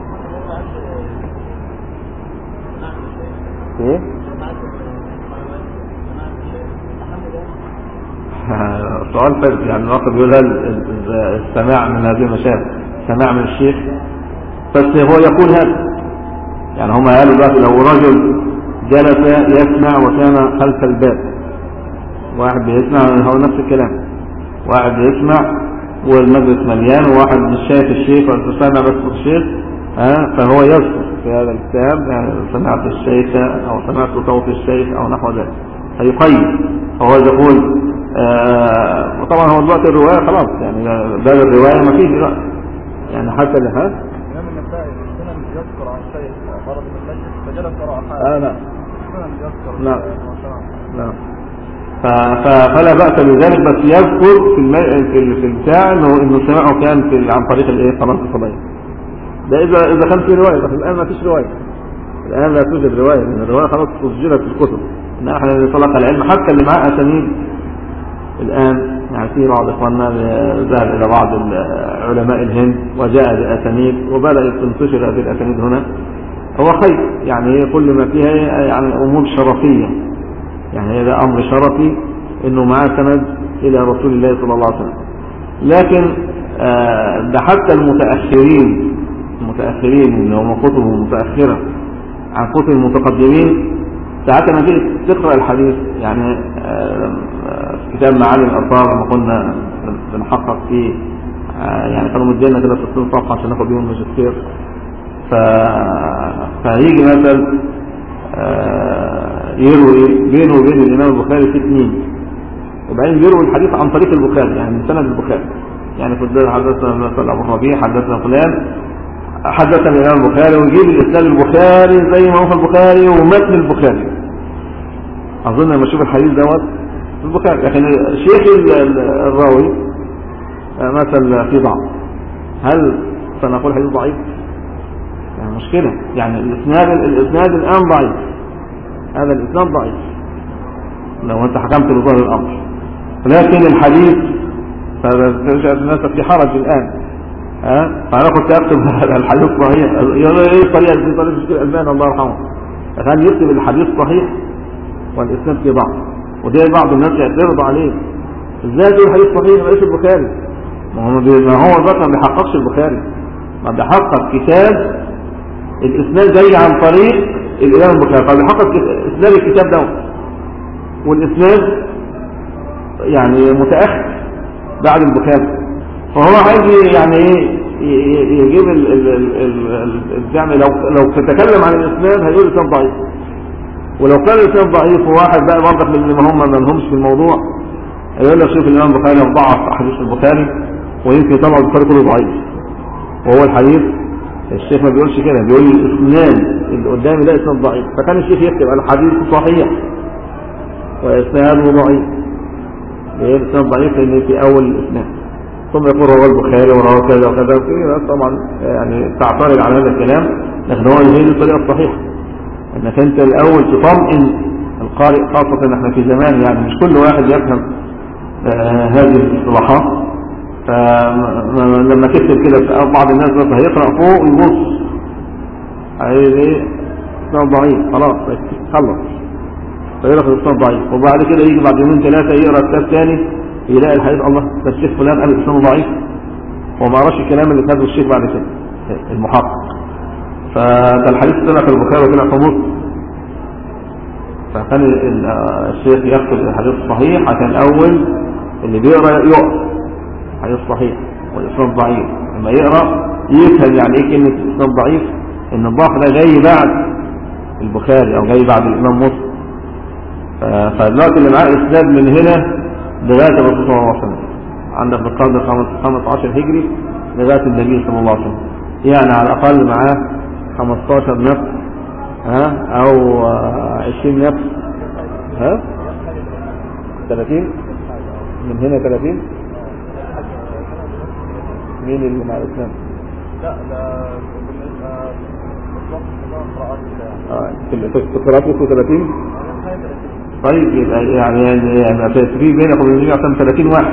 إيه؟ سؤال فارغ. يعني الواقع بيقول هل السماع من هذه المشاهد سماع من الشيخ؟ بس هو يقول هذا، يعني هم قالوا دلوقتي لو رجل جلس يسمع وكان خلف الباب، واحد بيسمع هو نفس الكلام، واحد بيسمع والمجلس مليان وواحد مش شايف الشيخ ولا سامع بس الشيخ، ها فهو يذكر في هذا الكتاب يعني سمعت الشيخ او سمعت صوت الشيخ او نحو ذلك، هيقيم. فهو يقول آه وطبعا هو دلوقتي الروايه خلاص، يعني باب الروايه ما فيش دلوقتي، يعني حتى اللي هذا الامام النسائي سنن يذكر عن شيخ فرض من المجلس فجلس وراء حاله. اه نعم سنن يذكر. نعم نعم. فلا بأس بذلك، بس يذكر في الم... في البتاع انه انه سماعه كان في عن طريق الايه قناه الفضائيه. ده اذا اذا كان في روايه، لكن الان ما فيش روايه. الان لا توجد روايه، لان الروايه خلاص سجلت في الكتب. ان احنا نطلق العلم حتى اللي معاه اسانيد الان، يعني في بعض اخواننا ذهب الى بعض علماء الهند وجاء باسانيد وبدات تنتشر هذه الاسانيد هنا، هو خير. يعني كل ما فيها يعني امور شرفيه، يعني هذا امر شرفي انه معاه سند الى رسول الله صلى الله عليه وسلم. لكن ده حتى المتاخرين المتاخرين اللي هم كتبهم متاخره عن كتب المتقدمين، ساعات لما تيجي تقرا الحديث يعني في كتاب معالي الاثار لما كنا بنحقق فيه، يعني كانوا مدينا كده ستين صفحه عشان ناخد بيهم ماجستير، ف فهيجي مثلا يروي بينه وبين الامام البخاري في اثنين، وبعدين يروي الحديث عن طريق البخاري يعني من سند البخاري، يعني في الدار حدثنا مثلا ابو الربيع حدثنا فلان حدثنا الامام البخاري، ويجيب الاسناد البخاري زي ما هو في البخاري ومتن البخاري. اظن لما اشوف الحديث دوت في البخاري، لكن شيخ الراوي مثلا في ضعف، هل سنقول حديث ضعيف؟ يعني مشكله، يعني الاسناد الاسناد الان ضعيف، هذا الاسناد ضعيف لو انت حكمت بظاهر الامر، لكن الحديث فتجد الناس في حرج الان، ها فانا كنت اكتب الحديث صحيح، ايه الطريقه دي؟ طريقه الشيخ الالباني الله يرحمه كان يكتب الحديث صحيح والاسناد في ضعف، وده بعض الناس يعترض عليه، ازاي تقول الحديث صحيح ما البخاري؟ ما هو ما هو ذات ما بيحققش البخاري، ما بيحقق كتاب الاسناد جاي عن طريق الامام البخاري، فبيحقق اسناد الكتاب ده، والاسناد يعني متاخر بعد البخاري، فهو عايز يعني ايه يجيب الجمع. لو لو تتكلم عن الاسناد هيقول الاسناد ضعيف، ولو كان الاسناد ضعيف وواحد بقى برضك من اللي هم ما لهمش في الموضوع هيقول لك شوف الامام البخاري ضعف احاديث البخاري ويمكن طبعا البخاري كله ضعيف، وهو الحديث الشيخ ما بيقولش كده، بيقول الاسناد اللي قدامي ده اسناد ضعيف، فكان الشيخ يكتب الحديث صحيح واسناده ضعيف، ليه الاسناد ضعيف؟ لان في اول الاسناد ثم يقول رواه البخاري ورواه كذا وكذا وكذا، طبعا يعني تعترض على هذا الكلام، لكن هو هي الطريقه الصحيحه انك انت الاول تطمئن القارئ، خاصه ان احنا في زمان يعني مش كل واحد يفهم آه هذه الاصطلاحات. فلما تكتب كده بعض الناس بس هيقرا فوق ويبص عايز ايه اسناد ضعيف، خلاص خلص فيقرا الاسناد ضعيف، وبعد كده يجي بعد يومين ثلاثه يقرا كتاب ثاني يلاقي الحديث الله ده الشيخ فلان قال اسناده ضعيف، وما قراش الكلام اللي كاتبه الشيخ بعد كده المحقق. فده الحديث طلع في البخاري وطلع في مسلم، فكان الشيخ يكتب الحديث الصحيح عشان الاول اللي بيقرا يقف حديث صحيح والاسناد ضعيف، لما يقرا يفهم يعني ايه كلمه اسناد ضعيف، ان الضعف ده جاي بعد البخاري او جاي بعد الامام مسلم. فدلوقتي اللي معاه اسناد من هنا لغايه الرسول صلى الله عليه وسلم، عندك بالقرن خمسة عشر هجري لغايه النبي صلى الله عليه وسلم، يعني على الاقل معاه خمستاشر نفس ها او عشرين نفس ها ثلاثين من هنا ثلاثين. مين اللي مع الاسلام؟ لا ده بالنسبه اه في القراءات وصلوا ثلاثين. طيب يعني يعني في بينك وبين ثلاثين واحد،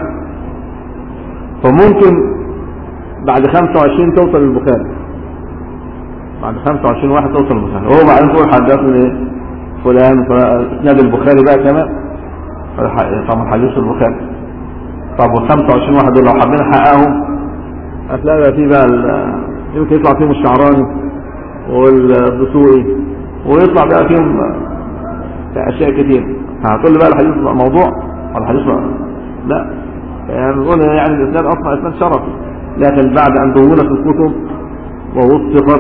فممكن بعد خمسة وعشرين توصل للبخاري، بعد خمسة وعشرين واحد توصل للبخاري، هو بعدين تقول حدثني فلان اسناد البخاري بقى كمان، طبعا حديث البخاري. طب وال خمسة وعشرين واحد دول لو حبينا نحققهم هتلاقي فيه بقى يمكن يطلع فيهم الشعراني والدسوقي ويطلع بقى فيهم اشياء كتير. هتقول لي بقى الحديث موضوع ولا الحديث لا، يعني نقول يعني الاسناد اصلا اسناد شرفي، لكن بعد ان دونت الكتب ووثقت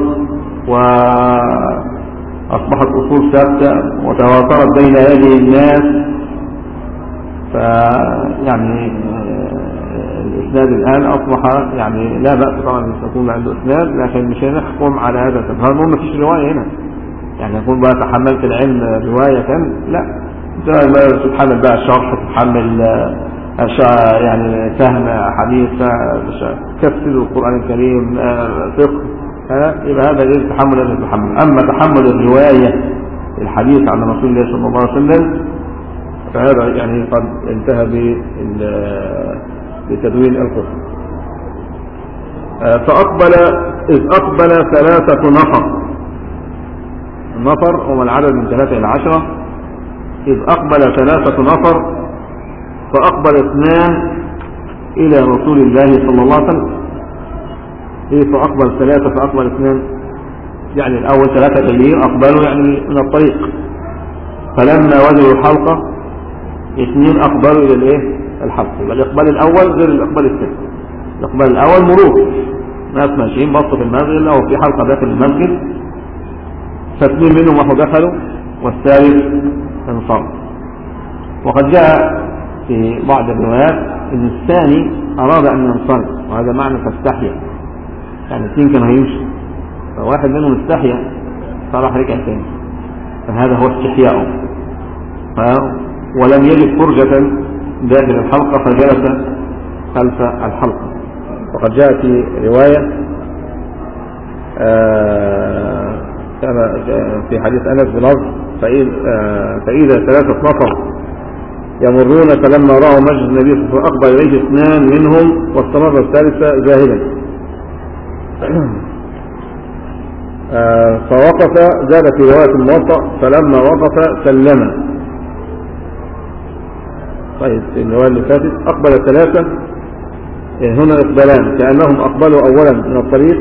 واصبحت اصول ثابته وتواترت بين يدي الناس، فيعني الاسناد الان اصبح يعني لا باس طبعا ان يكون عنده اسناد، لكن مش هنحكم على هذا السبب. هنقول ما فيش روايه هنا، يعني يكون بقى تحملت العلم روايه كان لا، تتحمل بقى الشرح، تتحمل يعني فهم حديث، تفسير القرآن الكريم، فقه، يبقى هذا غير تحمل هذا التحمل. أما تحمل الرواية الحديث عن رسول الله صلى الله عليه وسلم فهذا يعني قد انتهى بتدوين الكتب. فأقبل إذ أقبل ثلاثة نفر، النفر هم العدد من ثلاثة إلى عشرة، إذ أقبل ثلاثة نفر فأقبل اثنان إلى رسول الله صلى الله عليه وسلم. إيه فأقبل ثلاثة فأقبل اثنان؟ يعني الأول ثلاثة جايين أقبلوا يعني من الطريق، فلما وجدوا الحلقة اثنين أقبلوا إلى الإيه؟ الحلقة. يبقى الإقبال الأول غير الإقبال الثاني. الإقبال الأول مرور، ناس ماشيين بصوا في المسجد أو في حلقة داخل المسجد، فاثنين منهم راحوا دخلوا والثالث انصرف. وقد جاء في بعض الروايات ان الثاني اراد ان ينصرف، وهذا معنى فاستحيا، يعني اثنين كانوا هيمشي فواحد منهم استحيا فراح رجع ثاني، فهذا هو استحياءه، ولم يجد فرجة داخل الحلقة فجلس خلف الحلقة. وقد جاء في رواية آه كما في حديث أنس بلفظ فإذا ثلاثة نفر يمرون فلما رأوا مجلس النبي صلى الله عليه وسلم أقبل إليه اثنان منهم واستمر الثالثة ذاهبا. فوقف، زاد في رواية الموطأ فلما وقف سلم. طيب في الرواية اللي فاتت أقبل الثلاثة، هنا إقبالان كأنهم أقبلوا أولا من الطريق،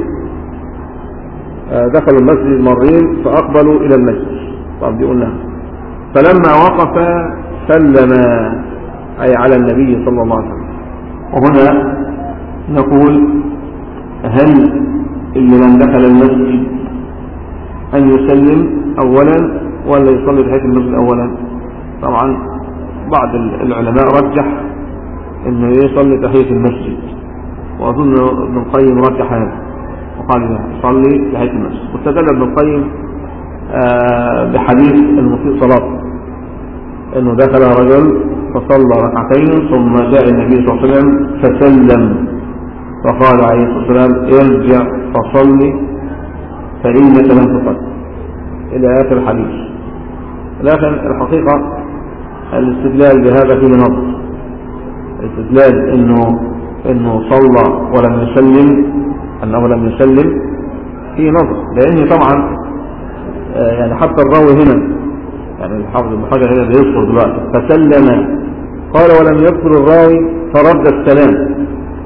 دخلوا المسجد مرين فأقبلوا إلى المسجد. طب دي قلنا فلما وقف سلم أي على النبي صلى الله عليه وسلم. وهنا نقول هل اللي من دخل المسجد أن يسلم أولا ولا يصلي تحية المسجد أولا؟ طبعا بعض العلماء رجح أنه يصلي تحية المسجد، وأظن ابن القيم رجح هذا وقال له يصلي تحية المسجد، واستدل ابن القيم بحديث المسيء صلاة انه دخل رجل فصلى ركعتين ثم جاء النبي صلى الله عليه وسلم فسلم فقال عليه الصلاة والسلام ارجع فصلي فإنك لم تصل إلى آخر الحديث. لكن الحقيقة الاستدلال بهذا فيه نظر. الاستدلال إنه إنه صلى ولم يسلم، أنه لم يسلم، فيه نظر، لأن طبعا يعني حتى الراوي هنا يعني الحافظ ابن حجر هنا بيذكر دلوقتي فسلم قال ولم يذكر الراوي فرد السلام.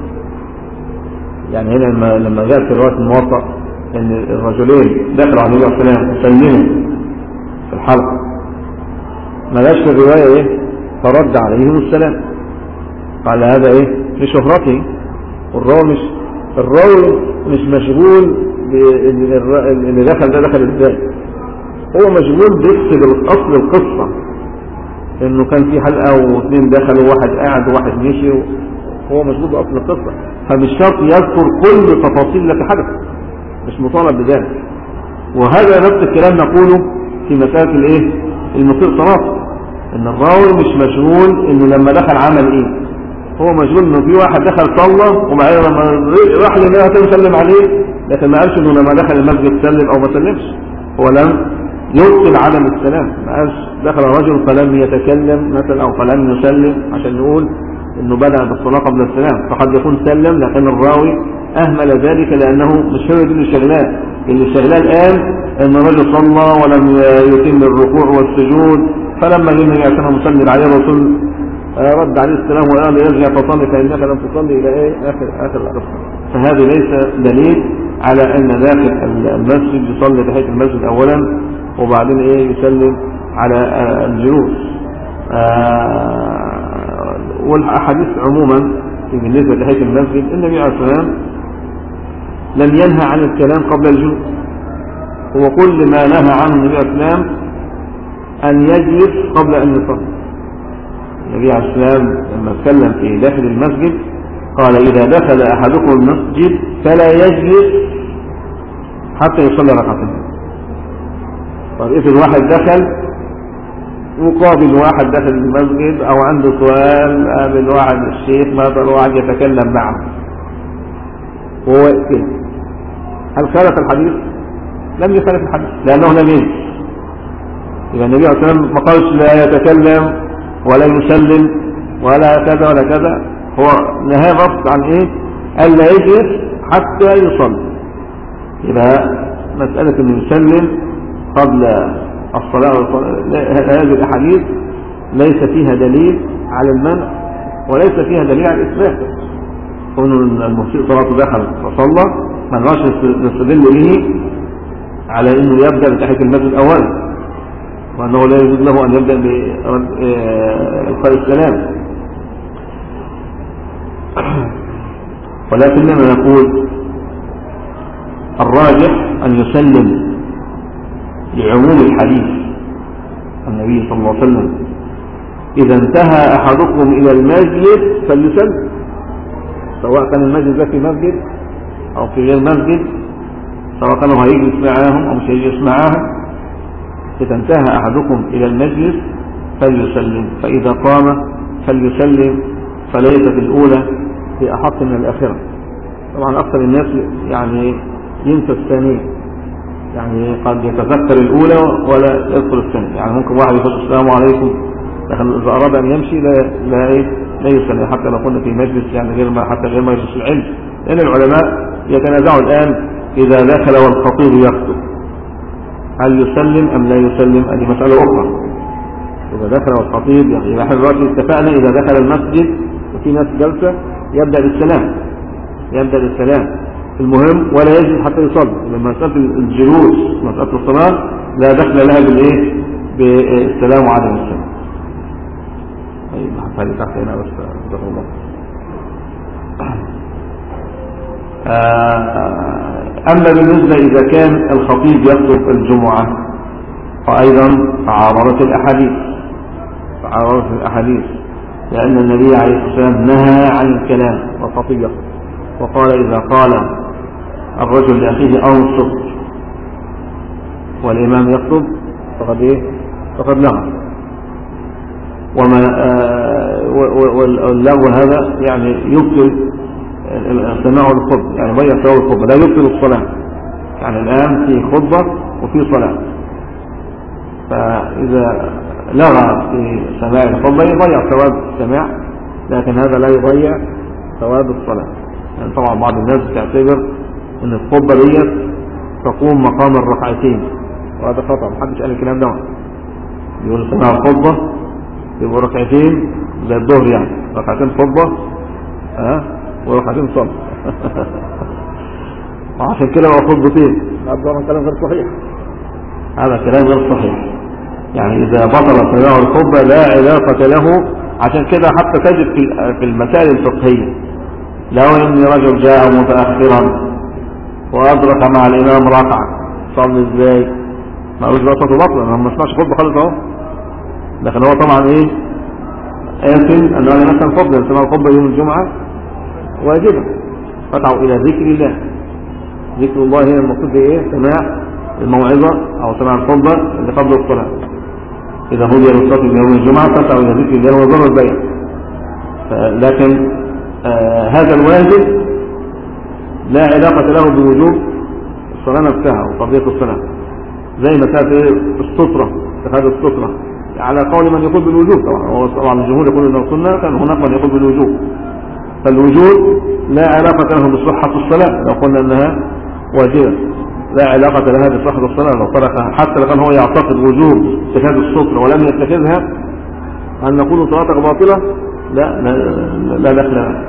يعني هنا لما لما جاء في رواية الموطأ ان الرجلين دخلوا على النبي عليه الصلاة والسلام وسلموا في الحلقة، ما جاش في الرواية ايه فرد عليهم السلام، قال هذا ايه لشهرته، والراوي مش الراوي مش مشغول اللي دخل ده دخل ازاي، هو مشغول بيكتب الاصل القصة انه كان في حلقة واثنين دخلوا وواحد قاعد وواحد مشي، هو مشغول باصل القصة، فمش شرط يذكر كل تفاصيل التي حدث، مش مطالب بذلك. وهذا نفس الكلام نقوله في مسألة الايه المسيء صلاته، ان الراوي مش مشغول انه لما دخل عمل ايه، هو مشغول انه في واحد دخل صلى وبعدين لما راح للنبي سلم عليه، لكن ما قالش انه لما دخل المسجد سلم او ما سلمش، هو لم يبطل عدم السلام، ما قالش دخل رجل فلم يتكلم مثلا او فلم يسلم عشان نقول انه بدأ بالصلاة قبل السلام، فقد يكون سلم لكن الراوي اهمل ذلك لانه مش هو دي اللي شغلاه، اللي شغلاه الان ان الرجل صلى ولم يتم الركوع والسجود، فلما جه النبي عشان مسلم عليه الرسول رد عليه السلام وقال يرجع فصلي فانك لم تصلي الى ايه اخر اخر القصه. فهذا ليس دليل على ان داخل المسجد يصلي تحيه المسجد اولا وبعدين ايه يسلم على الجلوس. والاحاديث عموما بالنسبه لتحيه المسجد النبي عليه الصلاه والسلام لم ينهى عن الكلام قبل الجلوس، هو كل ما نهى عنه النبي عليه الصلاه والسلام ان يجلس قبل ان يصلي. النبي عليه السلام لما اتكلم في داخل المسجد قال إذا دخل أحدكم المسجد فلا يجلس حتى يصلي ركعتين. طيب إذا الواحد دخل مقابل واحد داخل المسجد أو عنده سؤال قابل واحد الشيخ مثلا واحد يتكلم معه وهو كده، هل خالف الحديث؟ لم يخالف الحديث لأنه لم يجلس. إذا النبي عليه السلام ما قالش لا يتكلم ولا يسلم ولا كذا ولا كذا، هو نهى نص عن ايه الا يجلس حتى يصلي. يبقى مسألة انه يسلم قبل الصلاة هذه الاحاديث ليس فيها دليل على المنع وليس فيها دليل على الاثبات. كون المسيء صلاته دخل وصلى ما نقدرش نستدل به على انه يبدأ بتحية المسجد اولا وأنه لا يجوز له أن يبدأ بإلقاء السلام، ولكننا نقول الراجح أن يسلم لعموم الحديث. النبي صلى الله عليه وسلم إذا انتهى أحدكم إلى المسجد فليسلم، سواء كان المسجد ده في مسجد أو في غير مسجد، سواء كانوا هيجلس معاهم أو مش هيجلس معاهم، إذا انتهى أحدكم إلى المجلس فليسلم، فإذا قام فليسلم، فليست الأولى في أحق من الآخرة. طبعا أكثر الناس يعني ينسى الثانية، يعني قد يتذكر الأولى ولا يذكر الثانية، يعني ممكن واحد يقول السلام عليكم لكن إذا أراد أن يمشي لا لا إيه لا يسلم، حتى لو كنا في مجلس يعني غير ما حتى غير مجلس العلم، لأن العلماء يتنازعوا الآن إذا دخل والخطيب يخطب هل يسلم أم لا يسلم، هذه مسألة أخرى. إذا دخل والخطيب يعني نحن دلوقتي اتفقنا إذا دخل المسجد وفي ناس جلسة يبدأ بالسلام يبدأ بالسلام المهم ولا يجلس حتى يصلي. لما مسألة الجلوس مسألة الصلاة لا دخل لها بالإيه بالسلام وعدم السلام. طيب هذه تحت هنا بس جزاكم الله. أما بالنسبة إذا كان الخطيب يخطب الجمعة فأيضا تعارضت الأحاديث تعارضت الأحاديث لأن النبي عليه الصلاة والسلام نهى عن الكلام والخطيب يخطب، وقال إذا قال الرجل لأخيه أنصت والإمام يخطب فقد إيه فقد لغى. وما واللغو هذا يعني يبطل استماعه للخطبة، يعني ضيع ثواب الخطبة، لا يبطل الصلاة. يعني الآن في خطبة وفي صلاة، فإذا لغى في سماع الخطبة يضيع ثواب السماع، لكن هذا لا يضيع ثواب الصلاة. يعني طبعا بعض الناس تعتبر ان الخطبة ديت تقوم مقام الركعتين، وهذا خطأ، محدش قال الكلام ده. يقول سماع الخطبة يبقوا ركعتين زي الظهر، يعني ركعتين خطبة ها وركعتين صلاة وعشان كده هو خطبتين. هذا كلام غير صحيح، هذا كلام غير صحيح. يعني إذا بطل سماع الخطبة لا علاقة له. عشان كده حتى تجد في المسائل الفقهية لو ان رجل جاء متأخرا وأدرك مع الإمام ركعة، صلي ازاي؟ ما قالوش بقى صلاته بطلة، ما سمعش خطبة خالص اهو. لكن هو طبعا ايه آثم انه مثلا فضل سماع الخطبة يوم الجمعة واجبة، فتعوا إلى ذكر الله. ذكر الله هنا المقصود ايه؟ سماع الموعظة أو سماع الخطبة اللي قبل الصلاة. إذا هدي للصلاة يوم الجمعة فتعوا إلى ذكر الله وضر البيع. لكن آه هذا الواجب لا علاقة له بوجوب الصلاة نفسها وقضية الصلاة، زي مسألة السترة، اتخاذ السترة على قول من يقول بالوجوب. طبعا طبعا الجمهور يقول انه سنة، كان هناك من يقول بالوجوب. فالوجوب لا علاقة له بصحة الصلاة لو قلنا انها واجبة، لا علاقة لها بصحة الصلاة لو تركها، حتى لو كان هو يعتقد وجوب اتخاذ السترة ولم يتخذها، هل نقول صلاتك باطلة؟ لا لا, لا دخل.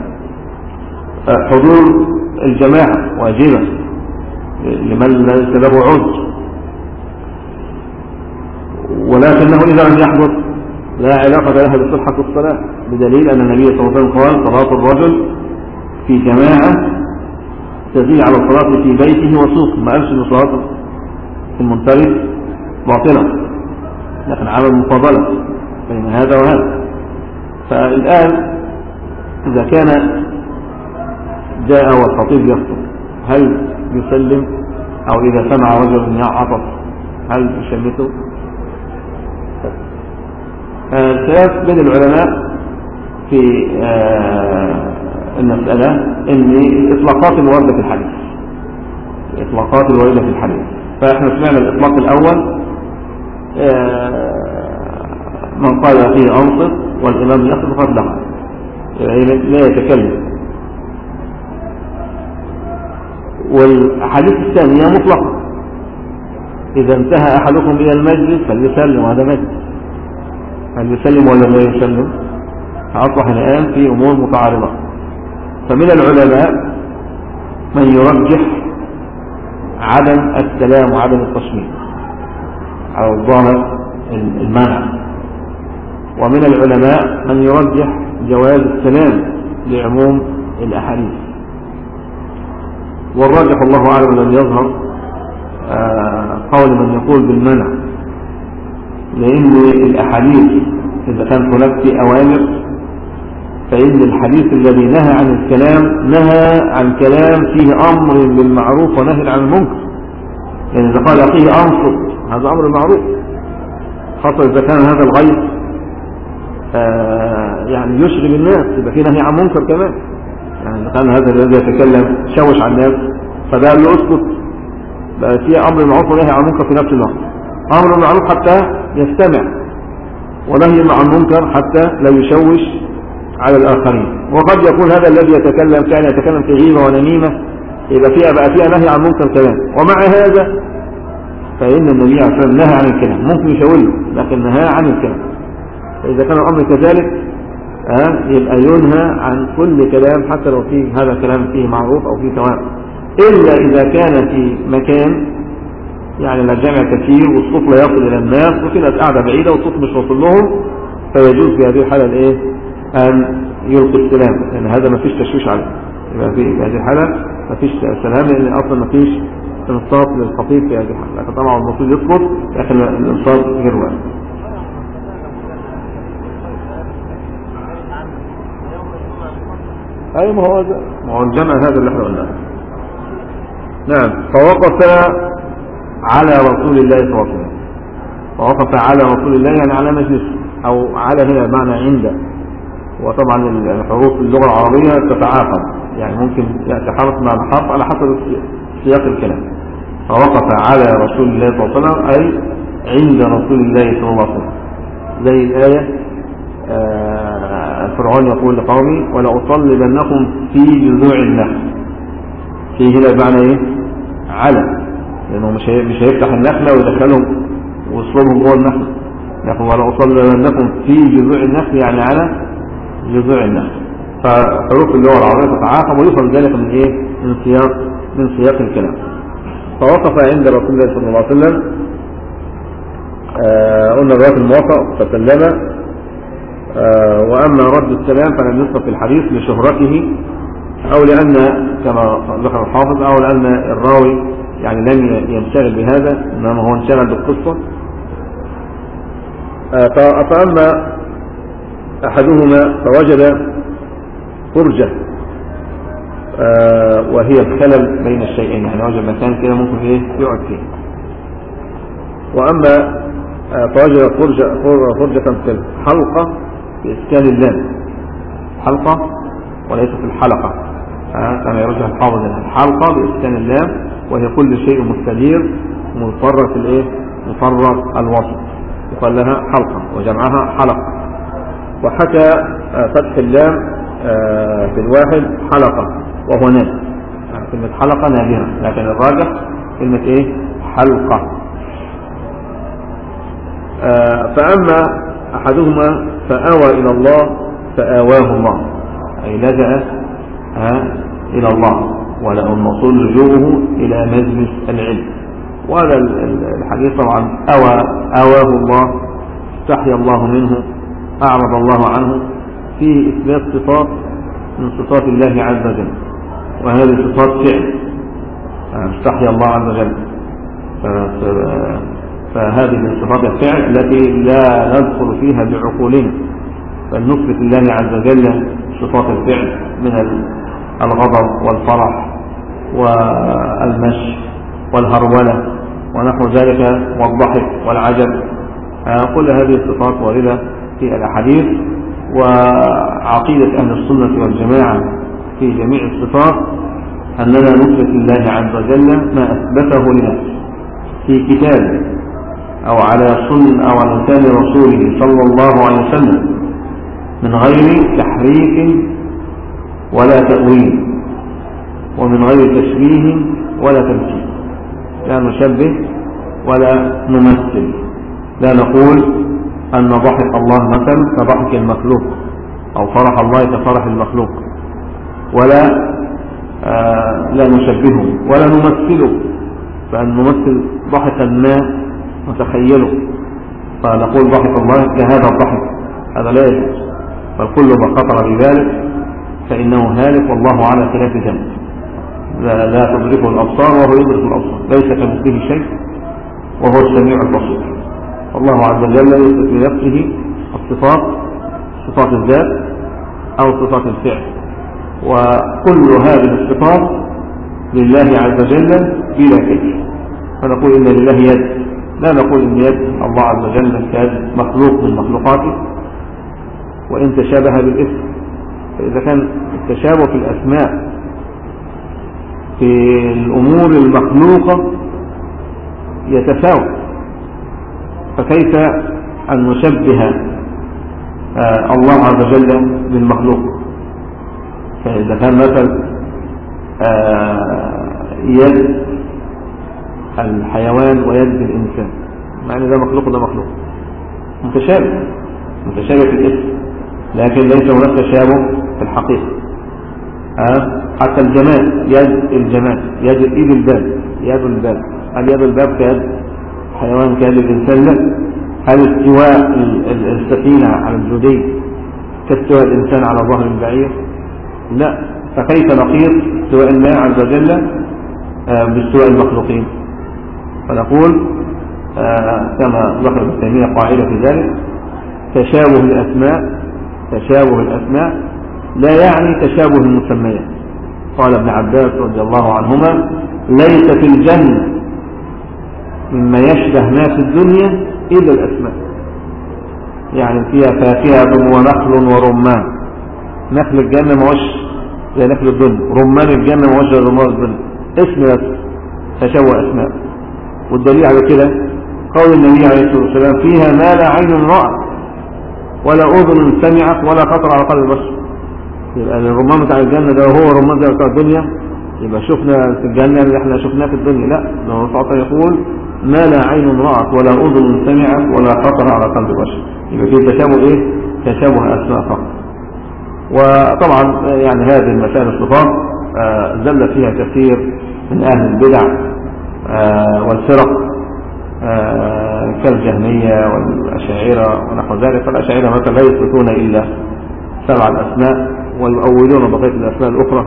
حضور الجماعة واجبة لمن ليس له عذر، ولكنه إذا لم يحضر لا علاقة لها بصحة الصلاة، بدليل أن النبي صلى الله عليه وسلم قال صلاة الرجل في جماعة تزيد على الصلاة في بيته وسوقه. ما قالش ان صلاته في المنفرد باطلة، لكن عمل مفاضلة بين هذا وهذا. فالآن إذا كان جاء والخطيب يخطب، هل يسلم؟ أو إذا سمع رجل يعطف هل يشمته؟ الخلاف بين العلماء في المسألة ان الإطلاقات الواردة في الحديث، الإطلاقات الواردة في الحديث. فإحنا سمعنا الإطلاق الأول من قال فيه أنصت والإمام يخطب فقد لغى، لا يتكلم. والحديث الثانية مطلقة، إذا انتهى أحدكم إلى المجلس فليسلم، هذا مجلس، هل يسلم ولا لا يسلم؟ أصبح الآن في أمور متعارضة. فمن العلماء من يرجح عدم السلام وعدم التصميم أو الظاهر المنع، ومن العلماء من يرجح جواز السلام لعموم الأحاديث. والراجح الله أعلم الذي يظهر قول من يقول بالمنع، لأن الأحاديث إذا كان هناك في أوامر، فإن الحديث الذي نهى عن الكلام نهى عن كلام فيه أمر بالمعروف ونهي عن المنكر. يعني إذا قال فيه أنصت هذا أمر معروف، خاصة إذا كان هذا الغيظ آه يعني يشغل الناس، يبقى فيه نهي عن منكر كمان. يعني إذا كان هذا الذي يتكلم شوش على الناس فده له اسكت، بقى فيه أمر معروف ونهي عن منكر في نفس الوقت. أمر معروف حتى يستمع، ونهي عن منكر حتى لا يشوش على الآخرين. وقد يكون هذا الذي يتكلم كان يتكلم في غيبة ونميمة، يبقى فيها بقى فيها نهي عن منكر كلام. ومع هذا فإن النبي عليه الصلاة والسلام نهى عن الكلام، ممكن يشاور لكن نهى عن الكلام. فإذا كان الأمر كذلك آه يبقى ينهى عن كل كلام حتى لو فيه هذا الكلام فيه معروف أو فيه ثواب، إلا إذا كان في مكان يعني الجامع كثير والصوت لا يصل إلى الناس وفي ناس قاعدة بعيدة والصوت مش واصل لهم، فيجوز في هذه الحالة الإيه؟ أن يلقي السلام، لأن يعني هذا ما فيش تشويش عليه. يبقى في هذه الحالة ما فيش سلام، لأن أصلا ما فيش انصات للخطيب في هذه الحالة. لكن طبعا المفروض يسقط، لكن الانصات غير واجب. أي ما هو ما هو الجمع هذا اللي احنا قلناه. نعم. فوقف على رسول الله صلى الله عليه وسلم، فوقف على رسول الله يعني على مجلس، أو على هنا بمعنى عند. وطبعا الحروف اللغة العربية تتعاقب، يعني ممكن يأتي حرف مع الحرف على حسب سياق الكلام. فوقف على رسول الله صلى الله عليه وسلم أي عند رسول الله صلى الله عليه وسلم، زي الآية فرعون يقول لقومي ولأصلبنكم في جذوع النخل. في هنا بمعنى ايه؟ على، لأنه مش مش هيفتح النخلة ويدخلهم ويصلبهم جوه النخل، لكن ولأصلبنكم في جذوع النخل يعني على جذوع النخل. فحروف اللغة العربية تتعاقب ويفهم ذلك من ايه؟ من سياق من سياق الكلام. فوقف عند رسول الله صلى الله عليه وسلم، آه قلنا الرواية الموافق فسلم. آه وأما رد السلام فلم يذكر في الحديث لشهرته أو لأن كما ذكر الحافظ أو لأن الراوي يعني لم ينشغل بهذا، إنما هو انشغل بالقصة. آه فأما أحدهما فوجد فرجة آه وهي الخلل بين الشيئين، يعني وجد مكان كده ممكن ايه يقعد فيه. وأما آه فوجد فرجة, فرجة في الحلقة بإسكان اللام، حلقة وليس في الحلقة آه كما يرجح الحافظ الحلقة بإسكان اللام، وهي كل شيء مستدير مفرغ الايه مفرغ الوسط، يقال لها حلقة وجمعها حلقة. وحكى آه فتح اللام آه في الواحد حلقة وهو نادر، يعني كلمة حلقة نادرة، لكن الراجح كلمة ايه حلقة. آه فأما أحدهما فآوى إلى الله فآواه الله، أي لجأ آه إلى الله، وله الموصول لجوءه إلى مجلس العلم. وهذا الحديث طبعا أوى آواه الله، استحيا الله منه، أعرض الله عنه، فيه إثبات صفات من صفات الله عز وجل، وهذه صفات فعل استحيا الله عز وجل. فهذه من صفات الفعل التي لا ندخل فيها بعقولنا، بل نثبت الله عز وجل صفات الفعل من الغضب والفرح والمشي والهرولة ونحو ذلك والضحك والعجب. كل هذه الصفات واردة في الأحاديث. وعقيدة أهل السنة والجماعة في جميع الصفات أننا نثبت لله عز وجل ما أثبته لنفسه في كتابه أو على سنة أو على لسان رسوله صلى الله عليه وسلم من غير تحريف ولا تأويل ومن غير تشبيه ولا تمثيل. لا نشبه ولا نمثل، لا نقول أن ضحك الله مثلا كضحك المخلوق أو فرح الله كفرح المخلوق، ولا آه لا نشبهه ولا نمثله، فأن نمثل ضحكا ما نتخيله فنقول ضحك الله كهذا الضحك، هذا لا يجوز. فالكل ما خطر بذلك فإنه هالك والله على خلاف ذلك، لا, لا تدركه الأبصار وهو يدرك الأبصار، ليس كمثله شيء وهو السميع البصير. الله عز وجل يثبت لنفسه الصفات، صفات الذات أو صفات الفعل، وكل هذه الصفات لله عز وجل بلا كيف. فنقول إن لله يد، لا نقول إن يد الله عز وجل كيد مخلوق من مخلوقاته وإن تشابه بالاسم. فإذا كان التشابه في الأسماء في الأمور المخلوقة يتفاوت، فكيف أن نشبه آه الله عز وجل بالمخلوق؟ فإذا كان مثل آه يد الحيوان ويد الإنسان، مع أن ده مخلوق وده مخلوق، متشابه متشابه في الاسم، لكن ليس هناك تشابه في الحقيقة. آه حتى الجمال، يد الجمال، يد إيد الباب، يد الباب، هل يد الباب كيد حيوان كيد الإنسان؟ لا. هل استواء السفينة على الجودي كاستواء الإنسان على ظهر البعير؟ لا. فكيف نقيس استواء الله عز وجل آه باستواء المخلوقين؟ فنقول آه كما ذكر ابن تيمية قاعدة في ذلك: تشابه الأسماء تشابه الأسماء لا يعني تشابه المسميات. قال ابن عباس رضي الله عنهما: ليس في الجنة مما يشبه ما في الدنيا إلا الأسماء. يعني فيها فاكهة ونخل ورمان، نخل الجنة ما هوش زي نخل الدنيا، رمان الجنة موجه رمان الدنيا، اسم بس تشوه أسماء. والدليل على كده قول النبي عليه الصلاة والسلام فيها ما لا عين رأت ولا أذن سمعت ولا خطر على قلب بشر. يبقى الرمان بتاع الجنة ده هو الرمان بتاع الدنيا، يبقى شفنا في الجنة اللي احنا شفناه في الدنيا؟ لا، الله تعالى يقول ما لا عين رأت ولا أذن سمعت ولا خطر على قلب بشر. يبقى في تشابه ايه؟ تشابه أسماء فقط. وطبعا يعني هذه المسائل الصفات زل فيها كثير من أهل البدع والفرق كالجهمية والأشاعرة ونحو ذلك. فالأشاعرة مثلا لا يثبتون إلا سبع الأسماء ويؤولون بقية الأسماء الأخرى،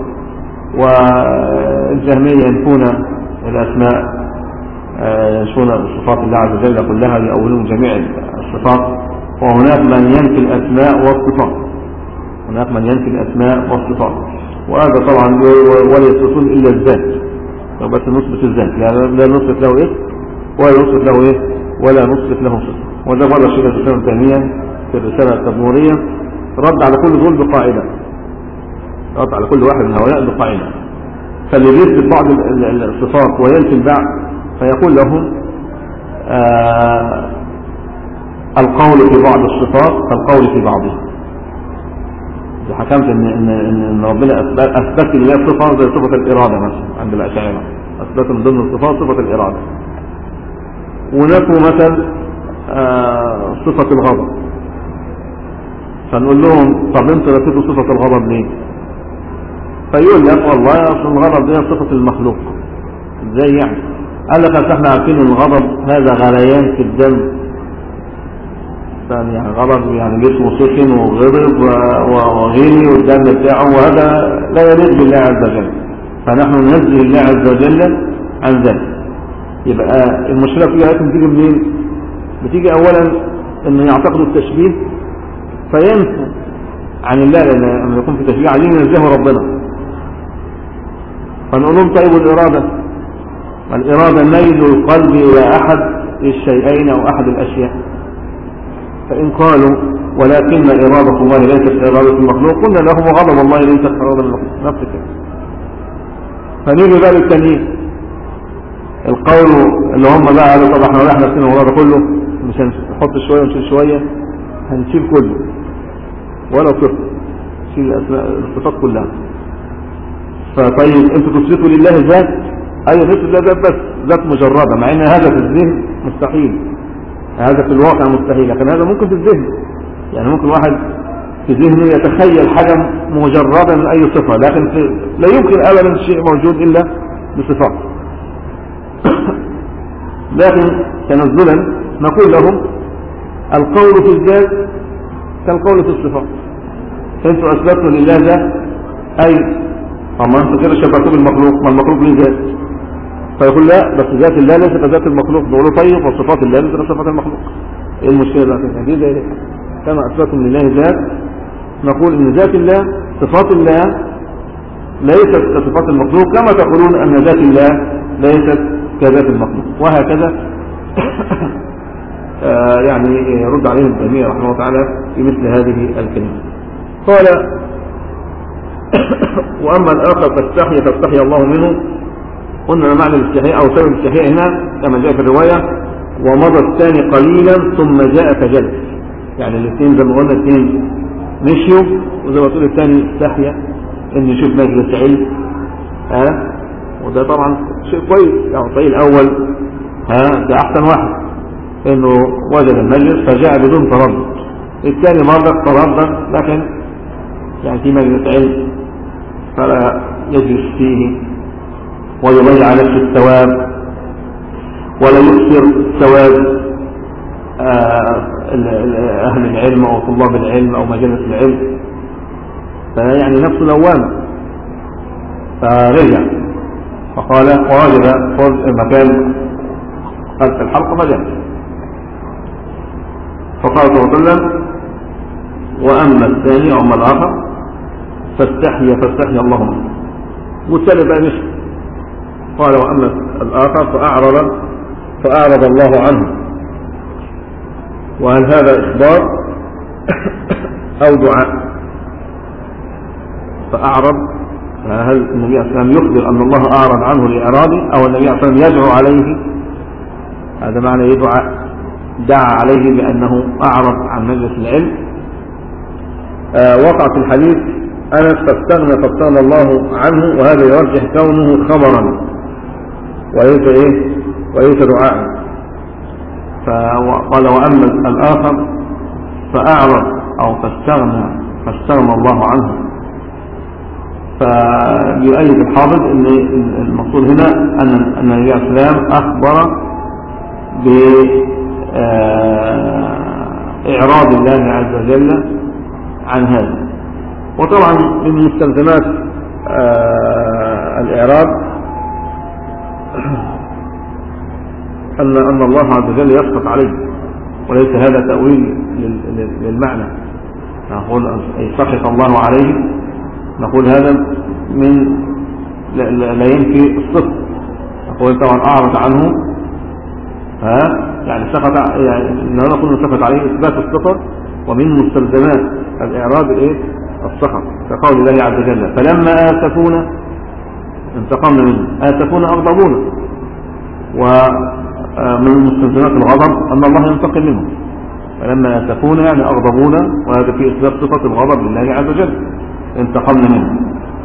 والجهمية ينفون الأسماء، ينفون صفات الله عز وجل كلها، يؤولون جميع الصفات. وهناك من ينفي الأسماء والصفات، هناك من ينفي الأسماء والصفات، وهذا طبعا ولا يثبتون إلا الذات، بس نثبت الذات، يعني لا نثبت له إيه ولا نثبت له إيه ولا نثبت له صفة. وده مرة الشيخ الإسلام ابن تيمية في الرسالة التدمورية رد على كل دول بقاعدة، رد على كل واحد من هؤلاء بقاعدة. فاللي يثبت بعض الصفات وينفي البعض فيقول لهم آه القول في بعض الصفات كالقول في بعضها. إذا حكمت إن, إن, إن ربنا أثبت لله صفة زي صفة الإرادة مثلا عند الأشاعرة، أثبت من ضمن الصفات صفة الإرادة، ونفوا مثلا آه صفة الغضب، فنقول لهم طب انتوا نفيتوا صفة الغضب ليه؟ فيقول لك والله اصل الغضب دي صفة المخلوق. ازاي يعني؟ قال لك اصل احنا عارفين ان الغضب هذا غليان في الدم، يعني غضب يعني جسمه سخن وغضب وغلي والدم بتاعه، وهذا لا يليق بالله عز وجل، فنحن ننزه الله عز وجل عن ذلك. يبقى المشكلة فيها بتيجي منين؟ بتيجي اولا انه يعتقدوا التشبيه فينفوا عن الله، لان لما يكون في تشبيه عايزين ينزهوا ربنا. فنقول لهم طيب الإرادة، الإرادة ميل القلب إلى أحد الشيئين أو أحد الأشياء، فإن قالوا ولكن إرادة الله ليست إرادة المخلوق قلنا لهم وغضب الله ليست إرادة المخلوق، نفس كده. فنيجي بقى للتانيين القول اللي هم بقى قالوا طب احنا رايح نفسنا الموضوع ده كله، مش هنحط شوية ونشيل شوية، هنشيل كله ولا صفر، نشيل الصفات كلها. فطيب انتوا تثبتوا لله ذات؟ ايوه نثبت لله ذات، بس ذات مجردة، مع ان هذا في الذهن مستحيل، هذا في الواقع مستحيل، لكن هذا ممكن في الذهن. يعني ممكن واحد في ذهنه يتخيل حاجة مجردة من اي صفة، لكن في لا يمكن ابدا شيء موجود الا بصفات. لكن تنزلا نقول لهم القول في الذات كالقول في الصفات. انتوا اثبتوا لله ذات، اي اما انتوا كده شبهتوا بالمخلوق، ما المخلوق ليه ذات، فيقول لا بس ذات الله ليست ذات المخلوق، نقول طيب وصفات الله ليست صفات المخلوق. ايه المشكله بقى؟ دي زي كما اثبتوا لله ذات نقول ان ذات الله صفات الله ليست كصفات المخلوق، كما تقولون ان ذات الله ليست كذات المخلوق، وهكذا. آه يعني يرد عليهم ابن تيمية رحمه الله تعالى في مثل هذه الكلمة. قال وأما الآخر فاستحي فاستحي الله منه. قلنا معنى الاستحياء أو سبب الاستحياء هنا كما جاء في الرواية ومضى الثاني قليلا ثم جاء فجلس، يعني الاثنين زي ما قلنا الاثنين مشيوا، وزي ما تقول الثاني استحيا ان يشوف مجلس علم، ها أه؟ وده طبعا شيء كويس. يعني الطريق الاول ها ده احسن واحد انه وجد المجلس فجاء بدون تردد، الثاني مرة تردد لكن يعني في مجلس علم فلا يجلس فيه ويضيع نفس الثواب ولا يكثر ثواب أهل العلم أو طلاب العلم أو مجالس العلم، فيعني نفسه لوامة. فرجع فقال ووجد مكان خلف الحلقة مجلس، فقال صلى الله عليه وسلم وأما الثاني وأما الآخر فاستحيا فاستحيا الله منه. والثاني بقى مشي، قال وأما الآخر فأعرض فأعرض الله عنه. وهل هذا إخبار أو دعاء؟ فأعرض هل النبي صلى الله عليه وسلم يخبر أن الله أعرض عنه لإعراضه، أو النبي صلى الله عليه وسلم يدعو عليه؟ هذا معنى يدعى، دعا عليه بأنه أعرض عن مجلس العلم. آه وقع في الحديث أنس فاستغنى فاستغنى الله عنه، وهذا يرجح كونه خبرا وليس إيه وليس دعاء. فقال وأما الآخر فأعرض أو فاستغنى فاستغنى الله عنه. فيؤيد الحافظ أن المقصود هنا أن النبي صلى الله عليه وسلم أخبر بإعراض الله عز وجل عن هذا. وطبعا من مستلزمات الإعراض أن أن الله عز وجل يسقط عليه، وليس هذا تأويل للمعنى. نقول أي سقط الله عليه، نقول هذا من لا ينفي الصدق. نقول طبعا أعرض عنه، ها يعني سقط، يعني لا نقول سقط عليه إثبات الصفة، ومن مستلزمات الإعراض إيه السخط، كقول الله عز وجل فلما آسفونا انتقمنا منه، آسفونا أغضبونا. ومن مستلزمات الغضب أن الله ينتقم منه، فلما آسفونا يعني أغضبونا، وهذا في إثبات صفة الغضب لله عز وجل، انتقمنا منه.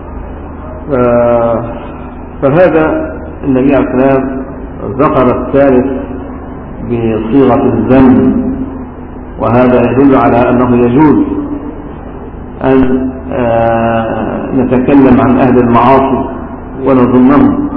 فهذا النبي عليه السلام ذكر الثالث بصيغة الذم، وهذا يدل على أنه يجوز أن نتكلم عن أهل المعاصي ونظنهم،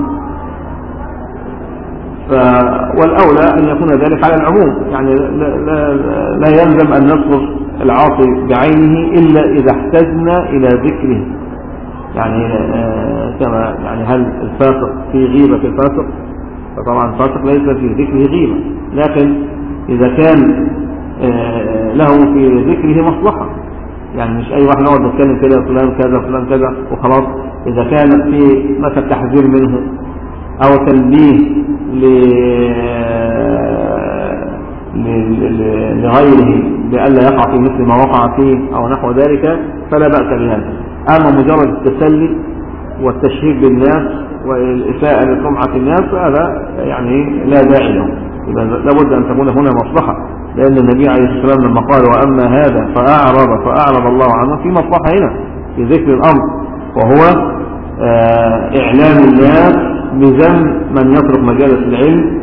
والأولى أن يكون ذلك على العموم، يعني لا, لا, لا يلزم أن نذكر العاصي بعينه إلا إذا احتجنا إلى ذكره. يعني كما يعني هل الفاسق في غيبة الفاسق؟ فطبعا الفاسق ليس في ذكره غيبة، لكن إذا كان له في ذكره مصلحة، يعني مش أي واحد نقعد نتكلم كده فلان كذا فلان كذا وخلاص. إذا كان في مثل تحذير منه أو تنبيه لغيره بألا يقع في مثل ما وقع فيه أو نحو ذلك فلا بأس بهذا. أما مجرد التسلي والتشهير بالناس والإساءة لسمعة الناس فهذا يعني لا داعي له، لابد أن تكون هنا مصلحة، لأن النبي عليه الصلاة والسلام لما قال وأما هذا فأعرض فأعرض الله عنه في مصلحة هنا في ذكر الأمر، وهو إعلام الناس بذم من يترك مجالس العلم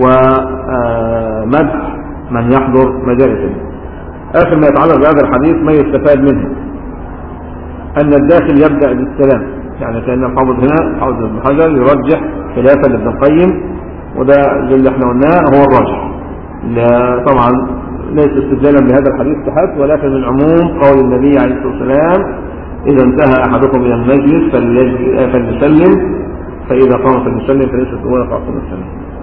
ومدح من يحضر مجالسه. آخر ما يتعلق بهذا الحديث ما يستفاد منه أن الداخل يبدأ بالسلام، يعني كأن الحافظ هنا حافظ ابن حجر يرجح خلافا لابن القيم، وده اللي احنا قلناه هو الراجح. طبعا ليس استدلالا بهذا الحديث تحت، ولكن من عموم قول النبي عليه الصلاة والسلام إذا انتهى أحدكم إلى المجلس فليسلم، فإذا قام فليسلم فليس هو يقع فليسلم.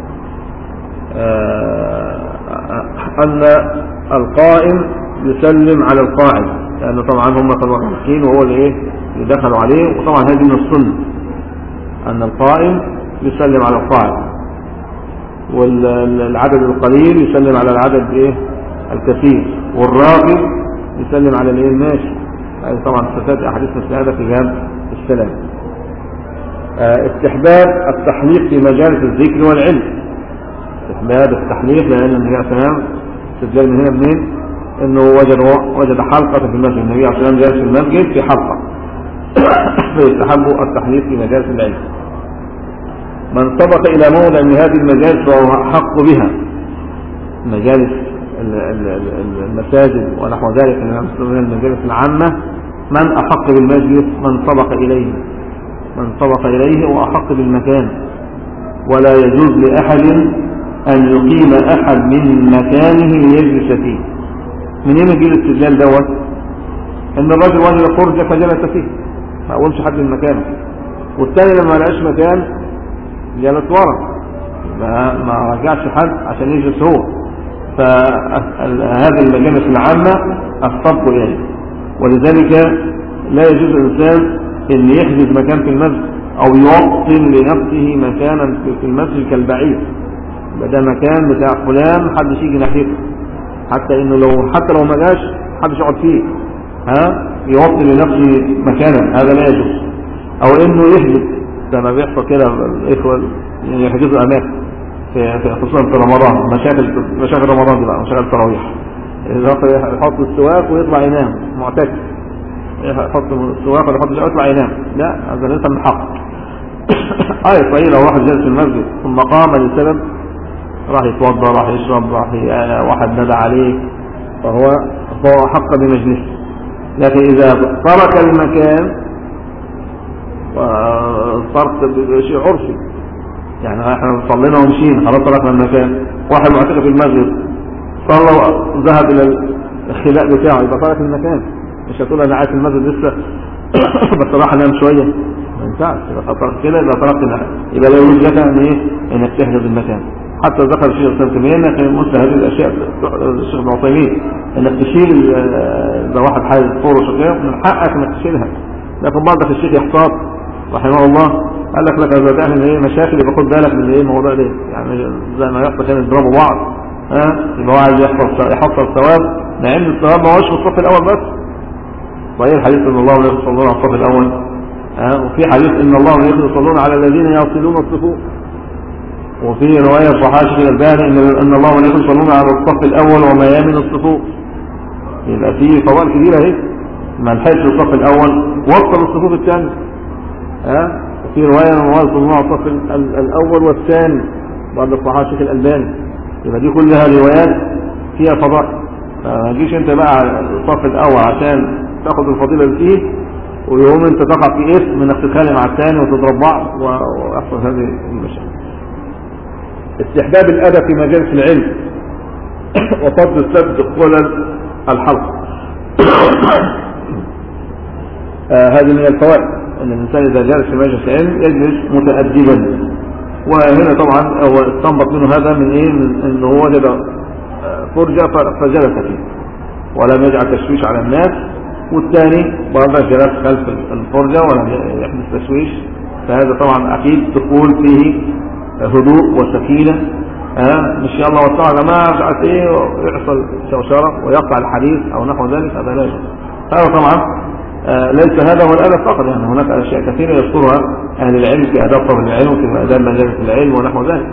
أن القائم يسلم على القاعد، لأنه طبعا هم طبعا مسكين وهو اللي ايه اللي دخلوا عليه، وطبعا هذه من السنة أن القائم يسلم على القاعد، والعدد القليل يسلم على العدد ايه الكثير، والراغب يسلم على الايه الماشي. هذه طبعا ستات احاديث مثل هذا في باب السلام. استحباب التحليق في مجالس الذكر والعلم، استحباب التحليق، لأن النبي عليه الصلاة والسلام استدلال من هنا منين؟ انه وجد وجد حلقة في المسجد، النبي عليه الصلاة والسلام جالس في المسجد في حلقة فيستحب التحليق في مجالس العلم. من سبق إلى موضع من هذه المجالس فهو أحق بها، مجالس المساجد ونحو ذلك من المجالس العامة، من أحق بالمجلس من سبق إليه، من سبق إليه وأحق بالمكان، ولا يجوز لأحد أن يقيم أحد من مكانه ليجلس فيه. من هنا يجي الاستدلال دوت ان الرجل وجد فرجة فجلس فيه، ما اقولش حد من مكانه، والثاني لما لقاش مكان جلس ورا، ما رجعش حد عشان يجلس هو. فهذه المجالس العامة السبق اليه، ولذلك لا يجوز الانسان ان يحجز مكان في المسجد او يوطن لنفسه مكانا في المسجد كالبعيد، ده مكان بتاع فلان محدش يجي ناحيته، حتى انه لو حتى لو ما جاش محدش يقعد فيه، ها يوطن لنفسه مكانا، هذا لا يجوز. او انه يحجز زي ما بيحصل كده الاخوه يحجزوا اماكن في في- خصوصا في رمضان، مشاكل مشاكل رمضان دي بقى مشاكل التراويح، يحط السواك ويطلع ينام معتكف، يحط السواك ولا يحط السواك ويطلع ينام، لا هذا ليس من حق. آية صحيح لو واحد جالس في المسجد ثم قام لسبب، راح يتوضا راح يشرب راح ي... واحد ندى عليه، فهو فهو حق بمجلسه. لكن إذا ترك المكان وصرت بشيء عرفي، يعني احنا صلينا ومشينا خلاص تركنا المكان، واحد معتكف في المسجد صلى وذهب الى الخلاء بتاعه، يبقى ترك المكان، مش هتقول انا قاعد في المسجد لسه بس راح انام شويه، ما ينفعش. يبقى ترك كده يبقى تركت المكان، يبقى لا يجوز لك ان ايه انك تحجز المكان. حتى ذكر الشيخ ابن تيميه لكن مثل هذه الاشياء الشيخ ابن عثيمين انك تشيل اذا واحد حاجز فرش وكده من حقك انك تشيلها، لكن برضك الشيخ يحتاط رحمه الله قال لك لك اذا تعمل ايه مشاكل يبقى خد بالك من ايه الموضوع ده، يعني زي ما يحصل كانوا يضربوا بعض ها يبقى واحد يحصل يحصل ثواب، مع ان الثواب ما هوش في الصف الاول بس. صحيح الحديث ان الله لا يصلون على الصف الاول، ها وفي حديث ان الله لا يصلون على الذين يصلون الصفوف، وفي روايه صحيحه الألباني ان ان الله لا يصلون على الصف الاول وما يمن الصفوف. يبقى في فضائل كبيره اهي، ما لحقش الصف الاول وصل الصفوف الثانيه، ها في روايه ان الله يصلون على الصف الاول والثاني بعد الصحابه الشيخ الألباني. يبقى دي كلها روايات فيها فضائل، ما تجيش انت بقى الصف الاول عشان تاخد الفضيله اللي فيه ويوم انت تقع في اسم انك تتخانق مع الثاني وتضرب بعض ويحصل هذه المشاكل. استحباب الادب في مجالس العلم وفضل سد خلل الحلقه. آه هذه من الفوائد ان الانسان اذا جلس في مجلس العلم يجلس متادبا، وهنا طبعا هو استنبط منه هذا من ايه من انه هو وجد فرجه فجلس فيه ولم يجعل تشويش على الناس، والثاني برضه جلس خلف الفرجه ولم يحدث تشويش، فهذا طبعا اكيد دخول فيه هدوء وسكينه، ها مش يلا وسع يا جماعه مش عارف ايه ويحصل شوشره ويقطع الحديث او نحو ذلك، هذا لا يجوز. هذا طبعا آه ليس هذا هو الادب فقط، يعني هناك اشياء كثيره يذكرها اهل العلم في اداب طلب العلم وفي اداب مجالس العلم ونحو ذلك.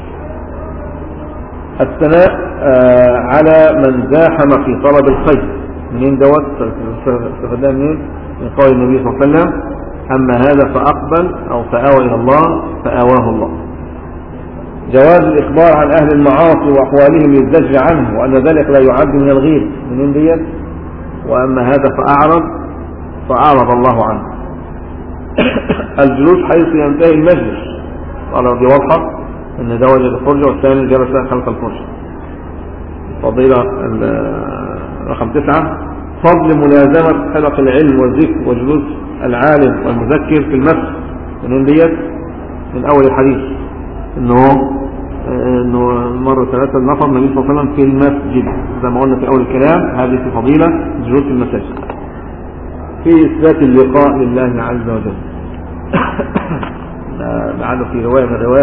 الثناء آه على من زاحم في طلب الخير، منين دوت استفدنا منين؟ من قول النبي صلى الله عليه وسلم اما هذا فاقبل او فاوى الى الله فاواه الله. جواز الاخبار عن اهل المعاصي واحوالهم للزجر عنه وان ذلك لا يعد من الغيب، منين ديت؟ واما هذا فاعرض فأعرض الله عنه. الجلوس حيث ينتهي المجلس، قال دي واضحة ان ده وجه الفرجة والثاني جلس خلف الفرجة. فضيلة رقم تسعة فضل ملازمة حلق العلم والذكر وجلوس العالم والمذكر في المسجد، من ديت من اول الحديث انه انه مرة ثلاثة نفر النبي صلى الله عليه وسلم في المسجد زي ما قلنا في اول الكلام، هذه في فضيلة جلوس في المساجد في إثبات اللقاء لله عز وجل. لعله في رواية من الروايات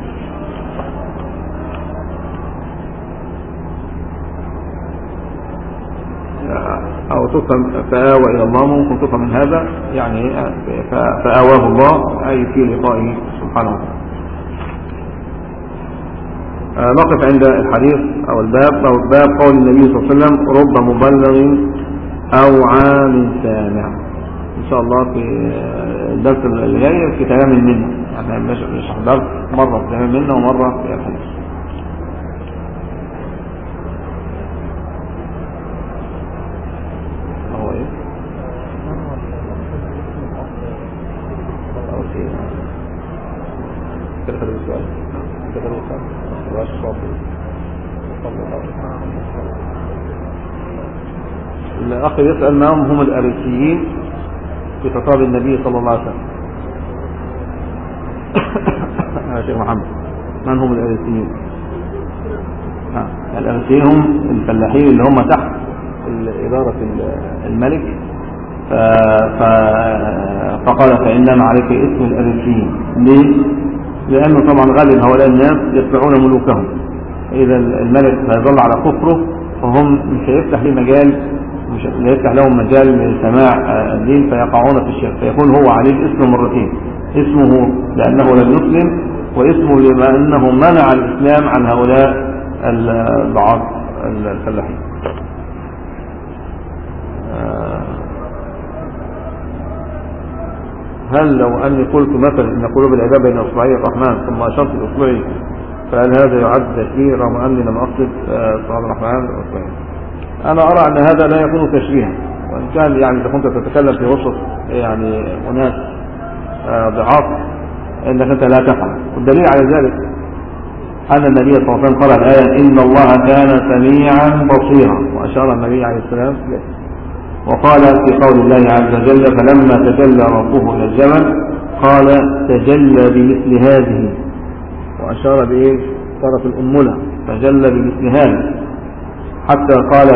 أو تفهم فآوى إلى الله، ممكن تفهم من هذا يعني فآواه الله أي في لقائه سبحانه وتعالى. نقف عند الحديث أو الباب أو الباب قول النبي صلى الله عليه وسلم رب مبلغ أو عام سامع. إن شاء الله في الدرس اللي جاي في تمام المنة، يعني مش مش درس مرة في تمام المنة ومرة في الحديث. هو إيه؟ أول شيء كده خلي السؤال كده خلي السؤال السؤال الصافي. الأخ يسأل ما هم الأريسيين في خطاب النبي صلى الله عليه وسلم. يا شيخ محمد من هم الأريسيين؟ الأريسيين هم الفلاحين اللي هم تحت إدارة الملك، فقال فإنما عليك اسم الأريسيين. ليه؟ لأنه طبعا غالب هؤلاء الناس يتبعون ملوكهم، إذا الملك هيظل على كفره فهم مش هيفتح لي مجال مش لا يفتح لهم مجال من سماع الدين فيقعون في الشرك، فيكون هو عليه الاسم مرتين، اسمه لأنه لم يسلم، واسمه لما أنه منع الإسلام عن هؤلاء الضعاف الفلاحين. هل لو أني قلت مثلا إن قلوب العباد بين إصبعي الرحمن ثم أشرت بإصبعي فهل هذا يعد تشبيه رغم أني لم أقصد صعد الرحمن بإصبعي؟ أنا أرى أن هذا لا يكون تشبيها، وإن كان يعني إذا كنت تتكلم في وسط يعني أناس ضعاف إنك أنت لا تفعل. والدليل على ذلك أن النبي صلى الله عليه وسلم قال الآية إن الله كان سميعا بصيرا، وأشار النبي عليه السلام إليه. وقال في قول الله عز وجل فلما تجلى ربه إلى الجبل قال تجلى بمثل هذه، وأشار بإيه طرف الأمولة تجلى بمثل هذه، حتى قال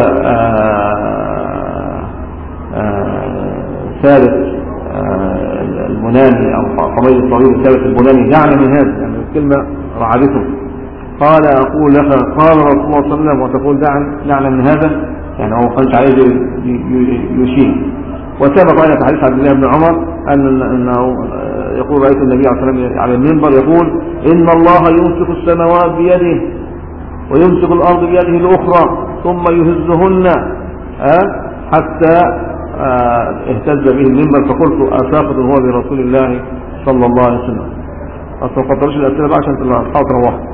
آآ آآ ثالث البناني أو حميد الطويل ثالث البناني دعنا من هذا، يعني الكلمة رعبته. قال أقول لك قال رسول الله صلى الله عليه وسلم وتقول دعنا من هذا، يعني هو قلت عليه يشير. وسبق أن في حديث عبد الله بن عمر أن أنه يقول رأيت النبي عليه الصلاة والسلام على المنبر يقول إن الله يمسك السماوات بيده ويمسك الأرض بيده الأخرى ثم يهزهن حتى اهتز به المنبر، فقلت أساقط هو برسول الله صلى الله عليه وسلم. أصلا ما قدرش الأسئلة بقى عشان تلقى تروح.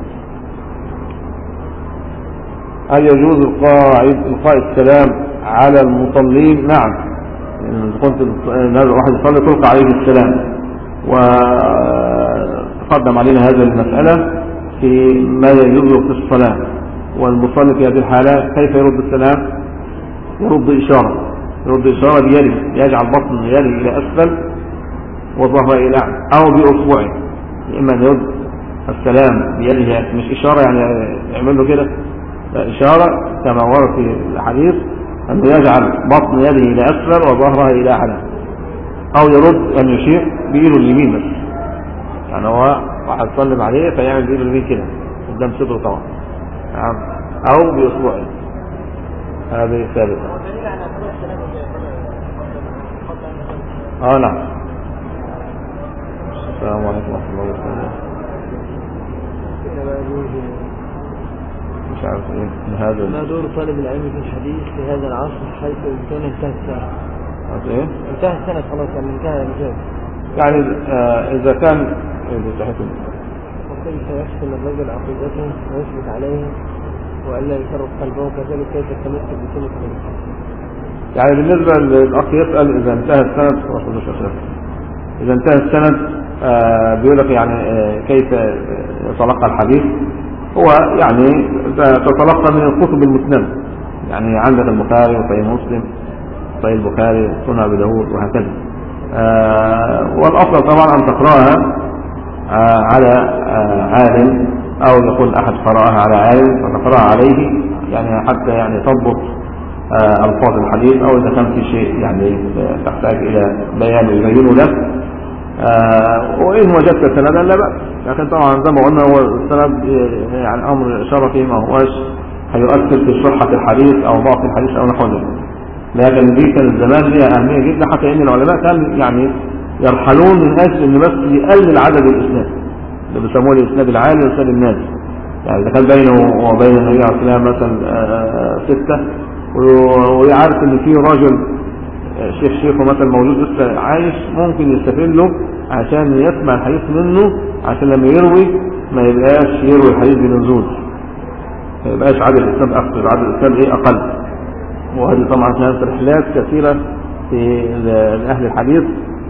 هل يجوز إلقاء السلام على المصلين؟ نعم، إن كنت واحد يصلي تلقى عليه السلام، وتقدم علينا هذه المسألة في ما يجوز في الصلاة. والمصلي في هذه الحالة كيف يرد السلام؟ يرد إشارة يرد إشارة بيده، يجعل بطن يده إلى أسفل وظهره إلى أعلى أو بأصبعه، إما أن يرد السلام بيده، مش إشارة يعني يعمل له كده، إشارة كما ورد في الحديث أنه يجعل بطن يده إلى أسفل وظهرها إلى أعلى، أو يرد أن يشير بإيده اليمين بس، يعني هو واحد صلب عليه فيعمل بإيده اليمين كده قدام صدره طبعا، أو بأصبعه. هذه الثالثة. آه نعم. السلام عليكم ورحمة الله وبركاته. مش عارف ايه هذا. ما دور طالب العلم في الحديث في هذا العصر حيث كان انتهى السنة؟ ايه؟ انتهى السنة خلاص، يعني انتهى المجال. يعني آه إذا كان إذا تحكم. وكيف يحسن الرجل عقيدته ويثبت عليه وألا يفرق قلبه، كذلك كيف يتمسك بسنة النبي؟ يعني بالنسبة للأخ يسأل إذا انتهى السند رسول الله، إذا انتهى السند آه بيقول لك يعني آه كيف يتلقى الحديث. هو يعني تتلقى من الكتب المسلمة، يعني عندك البخاري وصحيح مسلم صحيح البخاري وسنن أبي داود وهكذا. آه والأفضل طبعا أن تقرأها آه على آه عالم، أو يكون أحد قرأها على عالم فتقرأها عليه، يعني حتى يعني تضبط آه ألفاظ الحديث، أو إذا كان في شيء يعني تحتاج إلى بيان يبينه لك. آه وإن وجدت سندا لا بأس، لكن طبعا زي ما قلنا هو السند يعني أمر شرفي، ما هوش هيؤثر في صحة الحديث أو ضعف الحديث أو نحو ذلك. لكن دي كان الزمان ليها أهمية جدا، حتى إن العلماء كانوا يعني يرحلون من أجل إن بس يقلل عدد الإسناد اللي بيسموه الإسناد العالي والإسناد النازل. يعني إذا كان بينه وبين النبي عليه الصلاة والسلام مثلا آه ستة، ويعرف إن في رجل شيخ شيخه مثلا موجود لسه عايش، ممكن يستفيد له عشان يسمع الحديث منه، عشان لما يروي ما يبقاش يروي الحديث بنزول، ما يبقاش عدد الإسناد أكثر، عدد الإسناد إيه أقل. وهذه طبعا كانت رحلات كثيرة في لأهل الحديث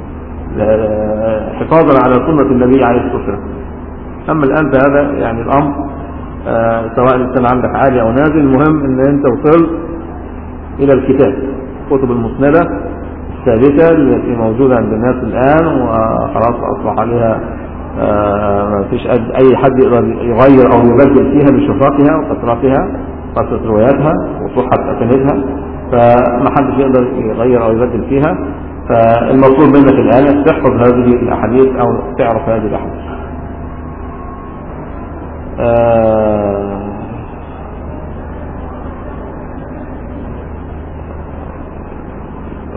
حفاظا على سنة النبي عليه الصلاة والسلام. أما الآن هذا يعني الأمر آه سواء الإنسان عندك عالي أو نازل، المهم أن أنت وصلت إلى الكتاب، كتب المسندة الثابتة التي موجودة عند الناس الآن وخلاص أصبح عليها آه ما فيش أي حد يقدر يغير أو يبدل فيها بشفاقها وكثرتها قصة رواياتها وصحة أسانيدها، فما حدش يقدر يغير أو يبدل فيها. فالمطلوب منك الآن تحفظ هذه الأحاديث أو تعرف هذه الأحاديث. آه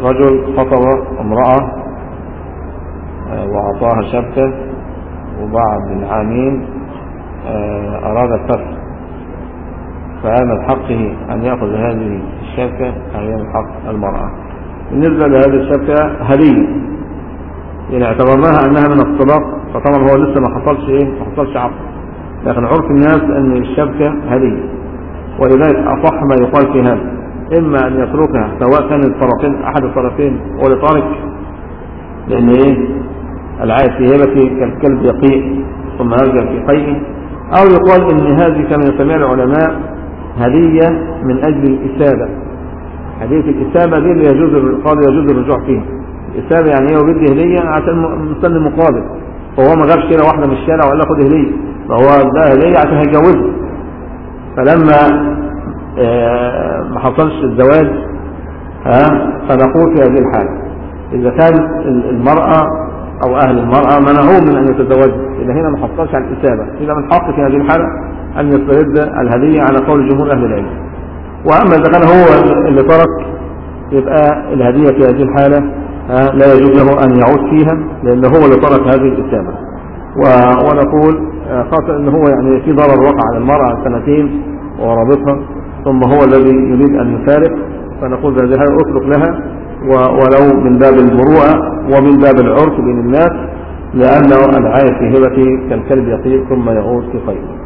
رجل خطب امرأة وأعطاها شبكة، وبعد العامين أراد الفسخ، فهل من حقه أن يأخذ هذه الشبكة أم هي من حق المرأة؟ بالنسبة لهذه الشبكة هدية، يعني اعتبرناها أنها من الطلاق، فطبعا هو لسه ما حصلش إيه ما حصلش عقد، لكن عرف الناس أن الشبكة هدية، ولذلك أصح ما يقال في هذا إما أن يتركها سواء كان الطرفين أحد الطرفين ولطارق، لأن إيه العائد في هبته كالكلب يقيء ثم يرجع في قيئه، أو يقال إن هذه كما يسميها العلماء هدية من أجل الإسابة. هدية الإسابة دي اللي يجوز قال يجوز الرجوع فيها. الإسابة يعني إيه؟ وبدي هدية عشان مستني مقابل، فهو ما جابش كده واحدة من الشارع وقال له خد هدية، فهو ده هدية عشان هيجوزها. فلما آه ما حصلش الزواج ها فنقول في هذه الحالة إذا كان المرأة أو أهل المرأة منعوه من أن يتزوجوا، إذا هنا ما حصلش على الإسابة، إذا من حق في هذه الحالة أن يسترد الهدية على قول جمهور أهل العلم. وأما إذا كان هو اللي ترك يبقى الهدية في هذه الحالة لا يجوز له أن يعود فيها، لأن هو اللي ترك هذه الإسابة. ونقول خاصة أن هو يعني في ضرر وقع على المرأة سنتين ورابطها، ثم هو الذي يريد أن يفارق، فنقول في هذه الحالة أترك لها، ولو من باب المروءة ومن باب العرف بين الناس، لأنه العائد في هبته كالكلب يقيء ثم يعود في قيئه.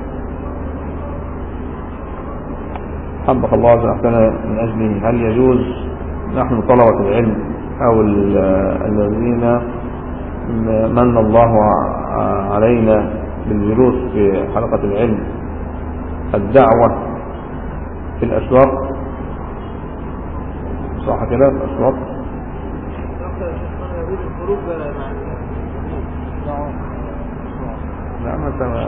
حبك الله وجعلنا من أجله. هل يجوز نحن طلبة العلم أو الذين من الله علينا بالجلوس في حلقة العلم الدعوة في الأسواق؟ صح كده الأسواق؟ لا ما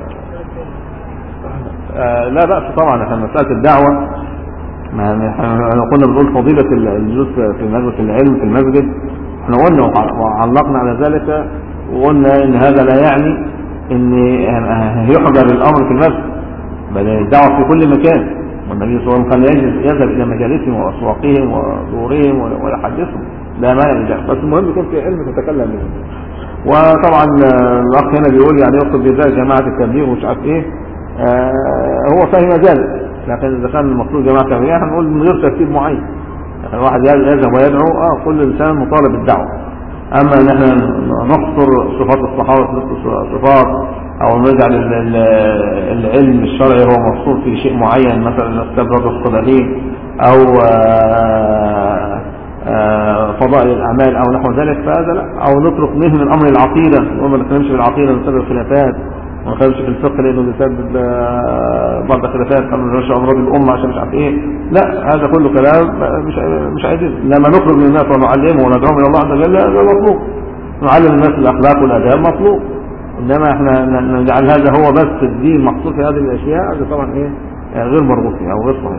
آه لا بأس طبعا. احنا مسألة الدعوة ما قلنا بنقول فضيلة الجلوس في مجلس العلم في المسجد، احنا قلنا وعلقنا على ذلك وقلنا ان هذا لا يعني ان يحضر الامر في المسجد، بل الدعوة في كل مكان، والنبي صلى الله عليه وسلم كان يذهب الى مجالسهم واسواقهم ودورهم ويحدثهم، لا مانع من ذلك، بس المهم يكون في علم تتكلم به. وطبعا الاخ هنا بيقول يعني يقصد بذلك جماعة التبليغ ومش عارف ايه، آه هو فاهم ذلك، لكن اذا كان المفروض جماعة التبليغ هنقول من غير ترتيب معين، يعني الواحد يذهب ويدعو اه كل انسان مطالب بالدعوة. اما ان احنا نحصر صفات الصحابة صفات، او نجعل العلم الشرعي هو محصور في شيء معين، مثلا استبرد الصالحين او آه آه فضائل الاعمال او نحو ذلك، فهذا لا. او نترك منه من امر العقيدة، وما نتكلمش في العقيدة بسبب الخلافات، وما نتكلمش في الفقه لانه بسبب بعض الخلافات كانوا نرجع امراض الامه عشان مش عارف ايه، لا هذا كله كلام مش مش عايزين. لما نخرج من الناس ونعلمهم وندعوهم الى الله عز وجل هذا مطلوب، نعلم الناس الاخلاق والاداب مطلوب، انما احنا نجعل هذا هو بس الدين محصور في هذه الاشياء، هذا طبعا ايه غير مرغوب فيها او غير صحيح.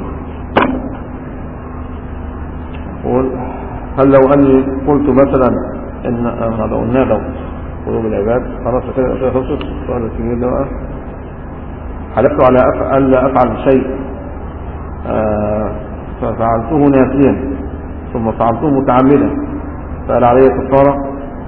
هل لو اني قلت مثلا ان هذا النادى قلوب العباد خلاص كده الاشياء خلصت؟ السؤال الكبير ده بقى، حلفت على أفعل لا افعل شيء آه ففعلته ناسيا ثم فعلته متعمدا، فقال علي كفاره.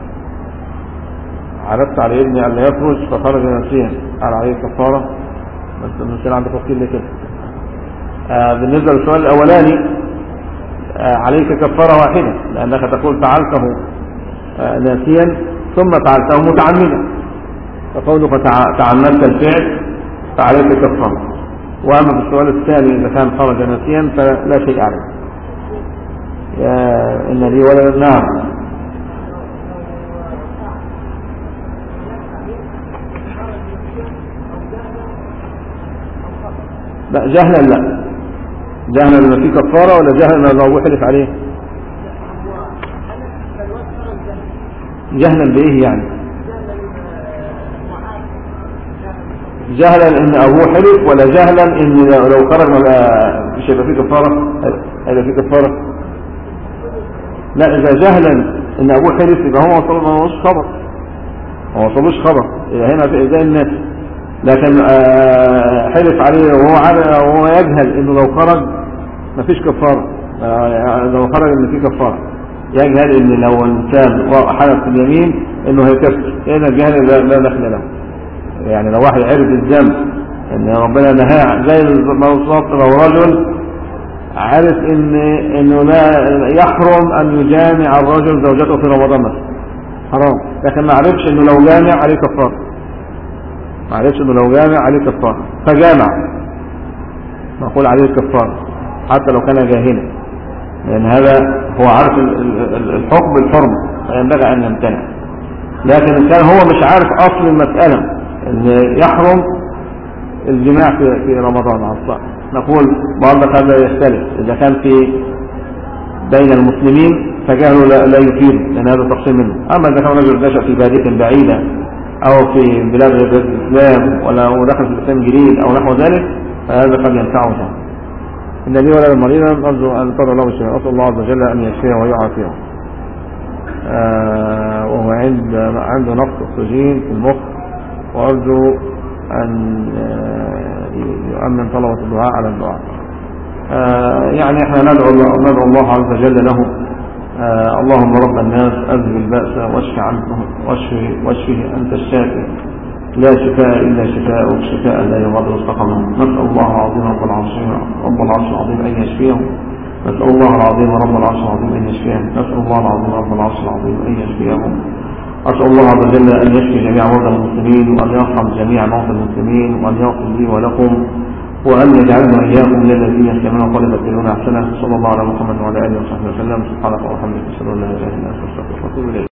حلفت على ابني ان لا يخرج فخرج ناسيا، قال علي كفاره، بس المسألة عندك وكيل ليه كده. آه بالنسبه للسؤال الاولاني آه عليك كفاره واحده، لانك تقول فعلته آه ناسيا ثم فعلته متعمدا، فقولك تعمدت الفعل فعليك كفاره. واما في السؤال الثاني اذا كان خرج ناسيا فلا شيء عليه. يا ان لي ولد. نعم لا جهلا، لا جهلا لما في كفاره، ولا جهلا لو حلف عليه؟ جهلا بايه يعني؟ جهلا ان ابوه حلف، ولا جهلا ان لو خرج مش هيبقى فيه كفاره؟ هيبقى فيه كفاره. لا اذا جهلا ان ابوه حلف يبقى هو ما وصلوش خبر، ما وصلوش خبر هنا في زي الناس. لكن حلف عليه وهو وهو يجهل انه لو خرج ما فيش كفاره، لو خرج ان فيه كفاره، يجهل ان لو انسان حدث في اليمين انه هيكفر، هنا الجهل لا دخل له. يعني لو واحد عرف الذنب ان ربنا نهاه، زي الموصوف لو رجل عرف ان انه لا يحرم ان يجامع الرجل زوجته في رمضان مثلا، حرام، لكن ما عرفش انه لو جامع عليه كفاره، ما عرفش انه لو جامع عليه كفاره فجامع، نقول عليه كفاره حتى لو كان جاهلا، لان هذا هو عارف الحكم بالحرم فينبغي ان يمتنع. لكن ان كان هو مش عارف اصل المساله ان يحرم الجماع في في رمضان على الصائم، نقول برضه هذا يختلف. اذا كان في بين المسلمين فجهله لا, لا يفيد، لان هذا تقسيم منه. اما اذا كان رجل نشأ في بادية بعيدة او في بلاد غير الاسلام ولا دخل في الاسلام جديد او نحو ذلك فهذا قد ينفعه. ان لي ولد مريضا ارجو ان تدعو له بالشفاء، اسال الله عز وجل ان يشفيه ويعافيه. آه وهو عند عنده نقص اكسجين في المخ، وارجو ان آه يؤمن طلبة الدعاء على الدعاء. آه يعني احنا ندعو الله, ندعو الله عز وجل له. آه اللهم رب الناس اذهب البأس واشف عنه واشفه واشفه انت الشافي لا شفاء الا شفاءك شفاء لا يغادر سقما. نسأل الله العظيم رب العرش رب العرش العظيم ان يشفيه. نسأل الله العظيم رب العرش العظيم ان يشفيه. نسأل الله العظيم رب العرش العظيم ان يشفيه. أسأل الله عز وجل أن يشفي جميع مرضى المسلمين، وأن يرحم جميع موتى المسلمين، وأن يغفر لي ولكم، وأن يجعلنا إياكم من الذين يستمعون قولا فيتبعون أحسنه. صلى الله على محمد وعلى آله وصحبه وسلم. سبحانك اللهم وبحمدك أشهد أن لا إله إلا أنت أستغفرك وأتوب إليك.